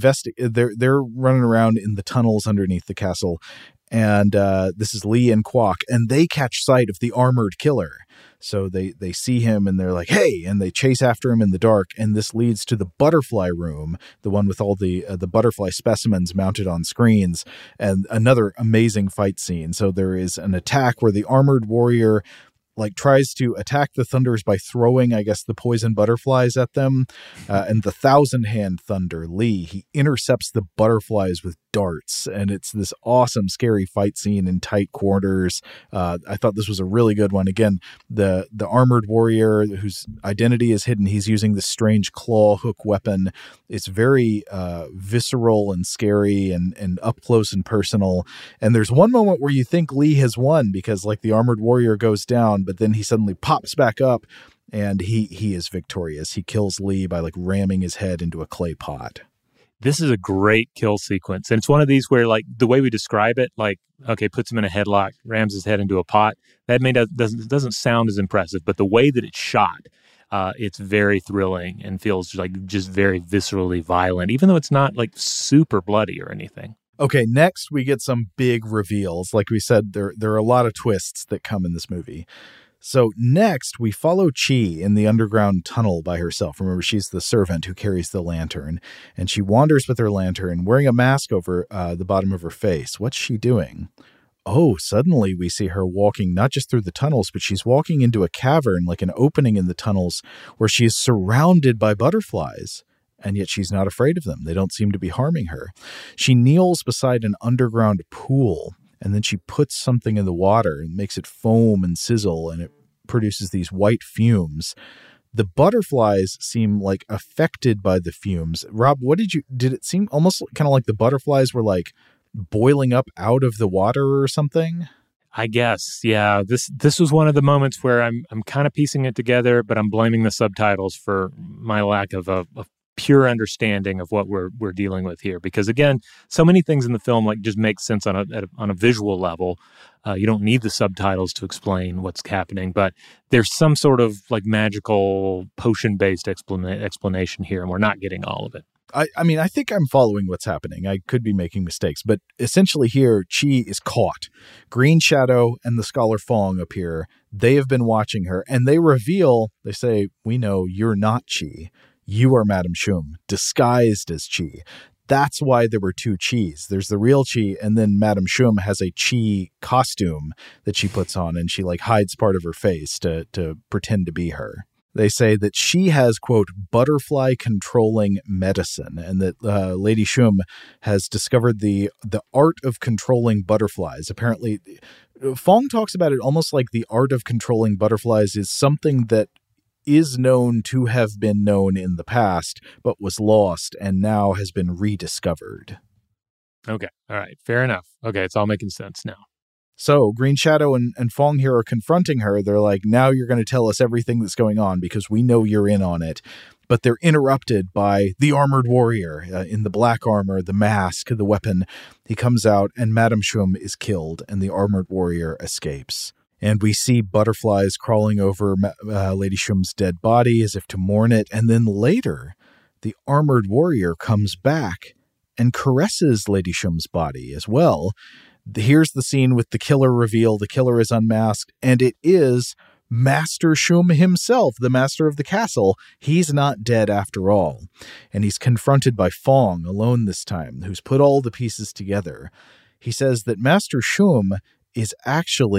they're running around in the tunnels underneath the castle, and this is Lee and Quack, and they catch sight of the armored killer. So they see him and they're like, hey, and they chase after him in the dark, and this leads to the butterfly room, the one with all the butterfly specimens mounted on screens, and another amazing fight scene. So there is an attack where the armored warrior tries to attack the Thunders by throwing, I guess, the poison butterflies at them. And the thousand-hand Thunder, Lee, he intercepts the butterflies with darts. And it's this awesome, scary fight scene in tight quarters. I thought this was a really good one. Again, the armored warrior whose identity is hidden, he's using this strange claw hook weapon. It's very visceral and scary and up close and personal. And there's one moment where you think Lee has won because the armored warrior goes down, but then he suddenly pops back up and he is victorious. He kills Lee by ramming his head into a clay pot. This is a great kill sequence. And it's one of these where the way we describe it, puts him in a headlock, rams his head into a pot. That doesn't sound as impressive, but the way that it's shot, it's very thrilling and feels just very viscerally violent, even though it's not super bloody or anything. Okay, next we get some big reveals. Like we said, there are a lot of twists that come in this movie. So next, we follow Chi in the underground tunnel by herself. Remember, she's the servant who carries the lantern, and she wanders with her lantern, wearing a mask over the bottom of her face. What's she doing? Oh, suddenly we see her walking not just through the tunnels, but she's walking into a cavern, an opening in the tunnels, where she is surrounded by butterflies. And yet she's not afraid of them. They don't seem to be harming her. She kneels beside an underground pool, and then she puts something in the water and makes it foam and sizzle, and it produces these white fumes. The butterflies seem affected by the fumes. Rob, did it seem almost kind of like the butterflies were boiling up out of the water or something? I guess, yeah. This was one of the moments where I'm kind of piecing it together, but I'm blaming the subtitles for my lack of a pure understanding of what we're dealing with here. Because again, so many things in the film just make sense on a visual level. You don't need the subtitles to explain what's happening, but there's some sort of magical potion-based explanation here, and we're not getting all of it. I think I'm following what's happening. I could be making mistakes, but essentially here, Chi is caught. Green Shadow and the Scholar Fong appear. They have been watching her, and they say, we know you're not Chi. You are Madame Shum, disguised as Chi. That's why there were two Chis. There's the real Chi, and then Madame Shum has a Chi costume that she puts on, and she hides part of her face to pretend to be her. They say that she has, quote, butterfly controlling medicine, and that Lady Shum has discovered the art of controlling butterflies. Apparently, Fong talks about it almost like the art of controlling butterflies is something that is known to have been known in the past, but was lost and now has been rediscovered. Okay. All right. Fair enough. Okay. It's all making sense now. So Green Shadow and Fong here are confronting her. They're like, now you're going to tell us everything that's going on because we know you're in on it. But they're interrupted by the armored warrior in the black armor, the mask, the weapon. He comes out and Madame Shum is killed and the armored warrior escapes. And we see butterflies crawling over Lady Shum's dead body as if to mourn it. And then later, the armored warrior comes back and caresses Lady Shum's body as well. Here's the scene with the killer reveal. The killer is unmasked, and it is Master Shum himself, the master of the castle. He's not dead after all. And he's confronted by Fong, alone this time, who's put all the pieces together. He says that Master Shum is actually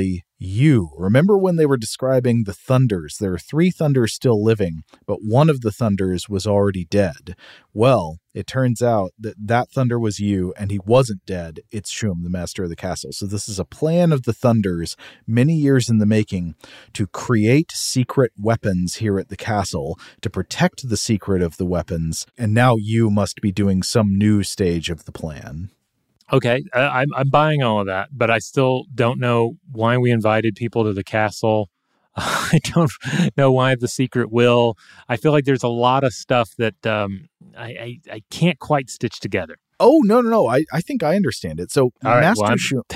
You. Remember when they were describing the Thunders? There are 3 Thunders still living, but one of the Thunders was already dead. Well, it turns out that that Thunder was you, and he wasn't dead. It's Shum, the master of the castle. So this is a plan of the Thunders, many years in the making, to create secret weapons here at the castle, to protect the secret of the weapons, and now you must be doing some new stage of the plan. Okay, I'm buying all of that, but I still don't know why we invited people to the castle. I don't know why the secret will. I feel like there's a lot of stuff that I can't quite stitch together. Oh, no. I think I understand it. So Master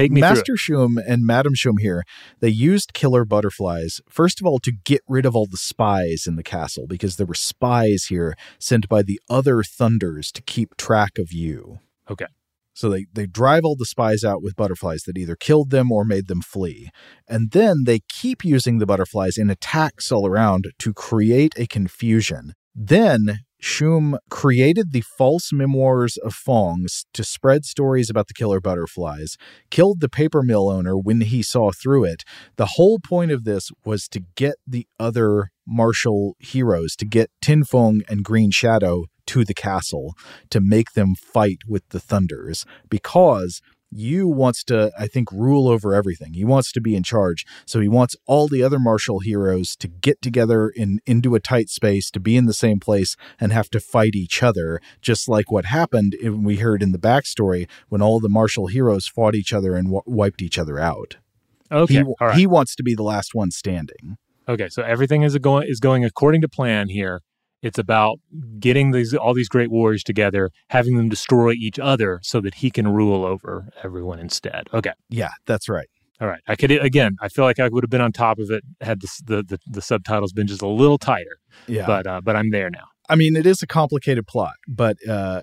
Shum and Madam Shum here, they used killer butterflies, first of all, to get rid of all the spies in the castle, because there were spies here sent by the other Thunders to keep track of you. Okay. So they drive all the spies out with butterflies that either killed them or made them flee. And then they keep using the butterflies in attacks all around to create a confusion. Then Shum created the false memoirs of Fong to spread stories about the killer butterflies, killed the paper mill owner when he saw through it. The whole point of this was to get the other martial heroes, to get Tin Fong and Green Shadow to the castle, to make them fight with the Thunders, because Yu wants to, I think, rule over everything. He wants to be in charge. So he wants all the other martial heroes to get together into a tight space, to be in the same place and have to fight each other, just like what happened we heard in the backstory when all the martial heroes fought each other and wiped each other out. Okay, all right. He wants to be the last one standing. Okay, so everything is going according to plan here. It's about getting all these great warriors together, having them destroy each other so that he can rule over everyone instead. Okay. Yeah, that's right. All right. I feel like I would have been on top of it had the subtitles been just a little tighter. Yeah. But I'm there now. I mean, it is a complicated plot, but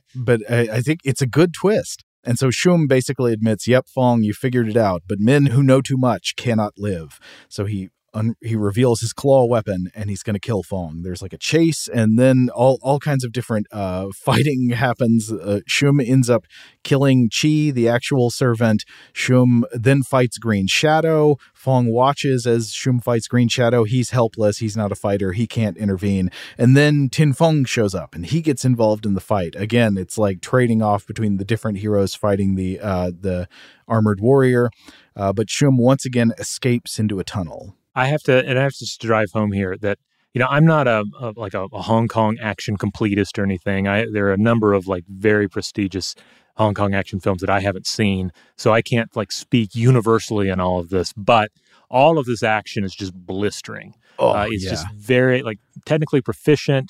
I think it's a good twist. And so Shum basically admits, yep, Fong, you figured it out, but men who know too much cannot live. So he reveals his claw weapon, and he's going to kill Fong. There's like a chase, and then all kinds of different fighting happens. Shum ends up killing Chi, the actual servant. Shum then fights Green Shadow. Fong watches as Shum fights Green Shadow. He's helpless. He's not a fighter. He can't intervene. And then Tin Fong shows up, and he gets involved in the fight. Again, it's like trading off between the different heroes fighting the armored warrior. But Shum once again escapes into a tunnel. I have to just drive home here that, I'm not a Hong Kong action completist or anything. There are a number of like very prestigious Hong Kong action films that I haven't seen, so I can't like speak universally on all of this. But all of this action is just blistering. It's just very like technically proficient,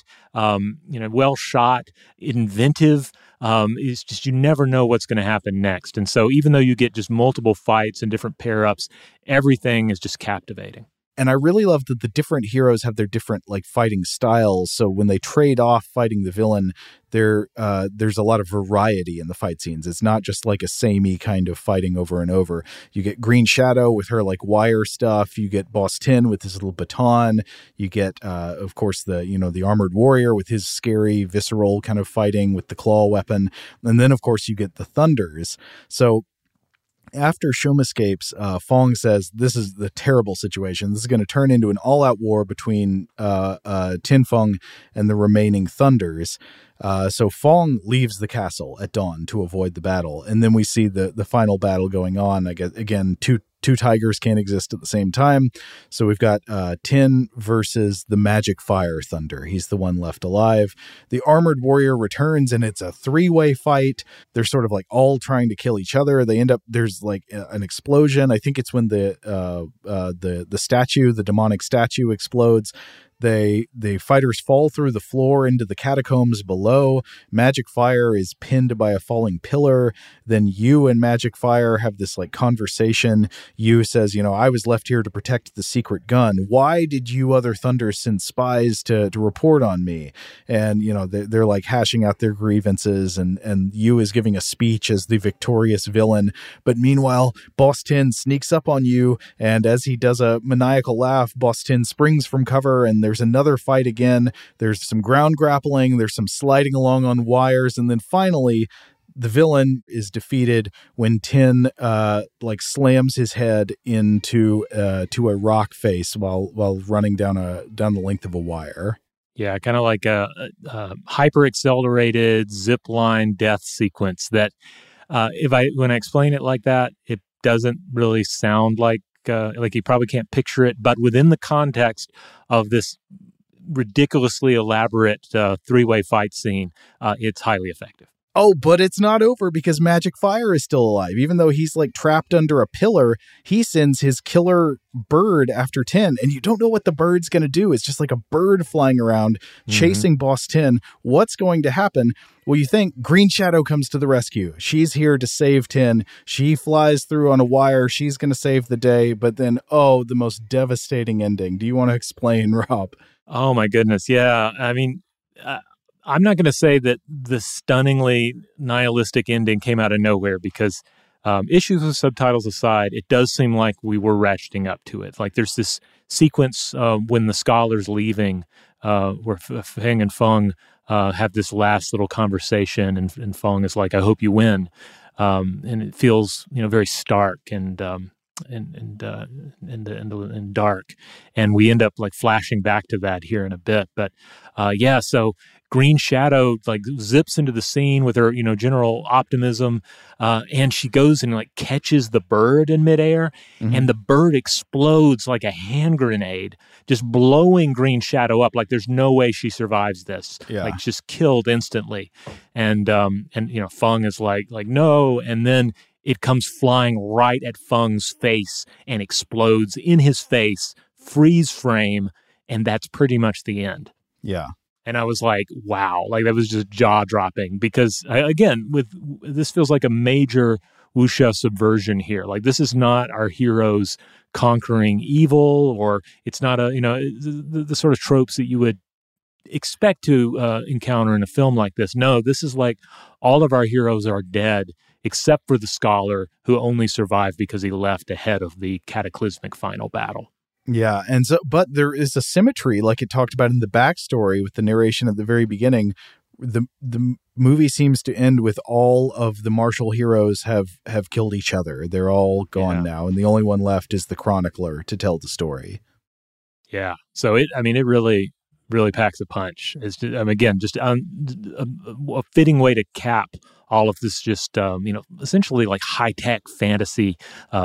well shot, inventive. It's just you never know what's going to happen next, and so even though you get just multiple fights and different pair ups, everything is just captivating. And I really love that the different heroes have their different like fighting styles. So when they trade off fighting the villain, there's a lot of variety in the fight scenes. It's not just like a samey kind of fighting over and over. You get Green Shadow with her like wire stuff. You get Boss Tin with his little baton. You get, of course, the armored warrior with his scary, visceral kind of fighting with the claw weapon. And then, of course, you get the Thunders. So after Shum escapes, Fong says, this is the terrible situation. This is going to turn into an all-out war between Tin Fong and the remaining Thunders. So Fong leaves the castle at dawn to avoid the battle. And then we see the final battle going on. I guess, again, two tigers can't exist at the same time. So we've got Tin versus the Magic Fire Thunder. He's the one left alive. The armored warrior returns, and it's a 3-way fight. They're sort of like all trying to kill each other. They end up, there's like an explosion. I think it's when the statue, the demonic statue, explodes. The fighters fall through the floor into the catacombs below. Magic Fire is pinned by a falling pillar. Then Yu and Magic Fire have this like conversation. Yu says, I was left here to protect the secret gun. Why did you other Thunders send spies to report on me? And, they're like hashing out their grievances, and Yu is giving a speech as the victorious villain. But meanwhile, Boss Tin sneaks up on Yu, and as he does a maniacal laugh, Boss Tin springs from cover, and there's another fight again. There's some ground grappling. There's some sliding along on wires. And then finally, the villain is defeated when Tin slams his head into to a rock face while running down the length of a wire. Yeah, kind of like a hyper accelerated zip line death sequence that when I explain it like that, it doesn't really sound like you probably can't picture it, but within the context of this ridiculously elaborate three-way fight scene, it's highly effective. Oh, but it's not over because Magic Fire is still alive. Even though he's trapped under a pillar, he sends his killer bird after Tin, and you don't know what the bird's going to do. It's just like a bird flying around, chasing Boss Tin. What's going to happen? Well, you think Green Shadow comes to the rescue. She's here to save Tin. She flies through on a wire. She's going to save the day. But then, the most devastating ending. Do you want to explain, Rob? Oh, my goodness. Yeah. I mean, I'm not going to say that the stunningly nihilistic ending came out of nowhere because issues with subtitles aside, it does seem like we were ratcheting up to it. Like there's this sequence when the scholar's leaving where Feng and Feng have this last little conversation and Feng is like, I hope you win. And it feels, very stark and dark. And we end up flashing back to that here in a bit. But so Green Shadow zips into the scene with her, general optimism. And she goes and catches the bird in midair and the bird explodes like a hand grenade, just blowing Green Shadow up. There's no way she survives this. Yeah. Just killed instantly. And Feng is like, no. And then it comes flying right at Feng's face and explodes in his face, freeze frame, and that's pretty much the end. Yeah. And I was like, wow, that was just jaw-dropping because, again, this feels like a major wuxia subversion here. This is not our heroes conquering evil, or it's not the sort of tropes that you would expect to encounter in a film like this. No, this is all of our heroes are dead, except for the scholar who only survived because he left ahead of the cataclysmic final battle. Yeah, but there is a symmetry, like it talked about in the backstory with the narration at the very beginning. The movie seems to end with all of the martial heroes have killed each other. They're all gone now, and the only one left is the chronicler to tell the story. Yeah, so it really packs a punch. It's just, a fitting way to cap all of this essentially high-tech fantasy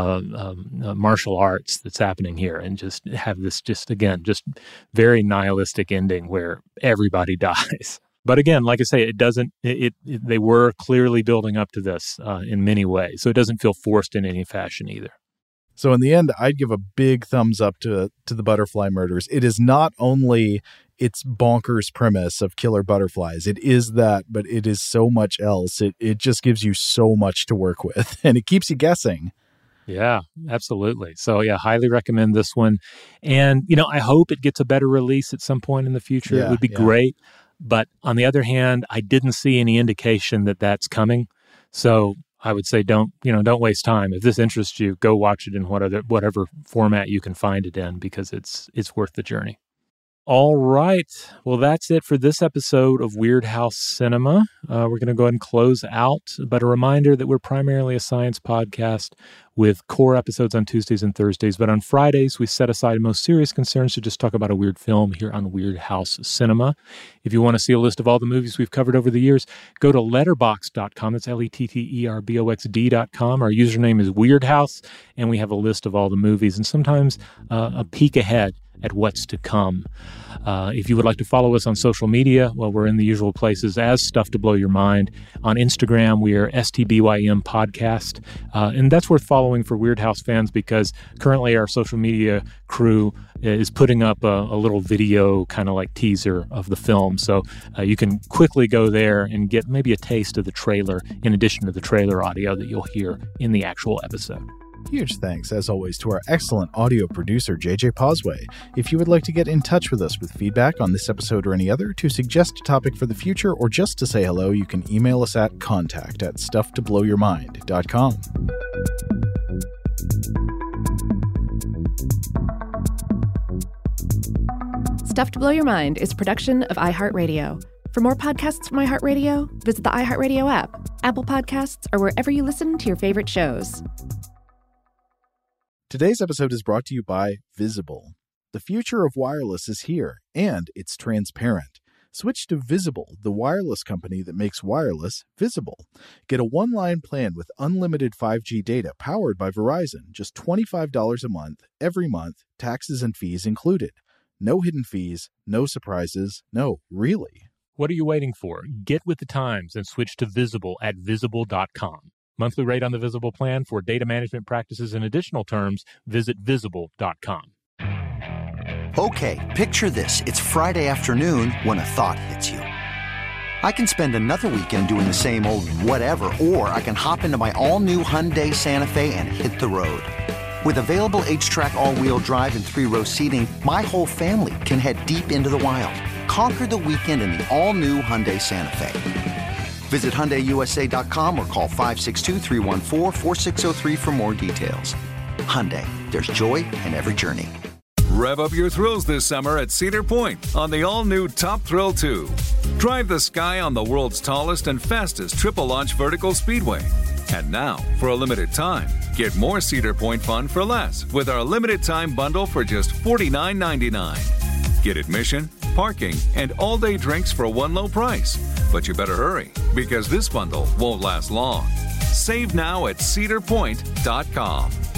martial arts that's happening here, and just have this just very nihilistic ending where everybody dies. But again, like I say, it doesn't, they were clearly building up to this in many ways, so it doesn't feel forced in any fashion either. So in the end, I'd give a big thumbs up to the Butterfly Murders. It is not only its bonkers premise of killer butterflies. It is that, but it is so much else. It just gives you so much to work with, and it keeps you guessing. Yeah, absolutely. So yeah, highly recommend this one. And, I hope it gets a better release at some point in the future. It would be great. But on the other hand, I didn't see any indication that that's coming. So I would say don't waste time. If this interests you, go watch it in whatever format you can find it in, because it's worth the journey. All right. Well, that's it for this episode of Weird House Cinema. We're going to go ahead and close out, but a reminder that we're primarily a science podcast with core episodes on Tuesdays and Thursdays. But on Fridays, we set aside most serious concerns to just talk about a weird film here on Weird House Cinema. If you want to see a list of all the movies we've covered over the years, go to letterboxd.com. That's letterboxd.com. Our username is Weird House, and we have a list of all the movies and sometimes a peek ahead at what's to come. If you would like to follow us on social media, well, we're in the usual places as Stuff to Blow Your Mind. On Instagram, we are STBYM Podcast. And that's worth following for Weird House fans, because currently our social media crew is putting up a little video kind of teaser of the film. So you can quickly go there and get maybe a taste of the trailer in addition to the trailer audio that you'll hear in the actual episode. Huge thanks, as always, to our excellent audio producer, JJ Posway. If you would like to get in touch with us with feedback on this episode or any other, to suggest a topic for the future, or just to say hello, you can email us at contact@stufftoblowyourmind.com. Stuff to Blow Your Mind is a production of iHeartRadio. For more podcasts from iHeartRadio, visit the iHeartRadio app, Apple Podcasts, or wherever you listen to your favorite shows. Today's episode is brought to you by Visible. The future of wireless is here, and it's transparent. Switch to Visible, the wireless company that makes wireless visible. Get a one-line plan with unlimited 5G data powered by Verizon, just $25 a month, every month, taxes and fees included. No hidden fees, no surprises, no, really. What are you waiting for? Get with the times and switch to Visible at Visible.com. Monthly rate on the Visible plan for data management practices and additional terms, visit Visible.com. Okay, picture this. It's Friday afternoon when a thought hits you. I can spend another weekend doing the same old whatever, or I can hop into my all-new Hyundai Santa Fe and hit the road. With available H-Track all-wheel drive and 3-row seating, my whole family can head deep into the wild. Conquer the weekend in the all-new Hyundai Santa Fe. Visit HyundaiUSA.com or call 562-314-4603 for more details. Hyundai, there's joy in every journey. Rev up your thrills this summer at Cedar Point on the all-new Top Thrill 2. Drive the sky on the world's tallest and fastest triple-launch vertical speedway. And now, for a limited time, get more Cedar Point fun for less with our limited-time bundle for just $49.99. Get admission, parking, and all-day drinks for one low price. But you better hurry, because this bundle won't last long. Save now at cedarpoint.com.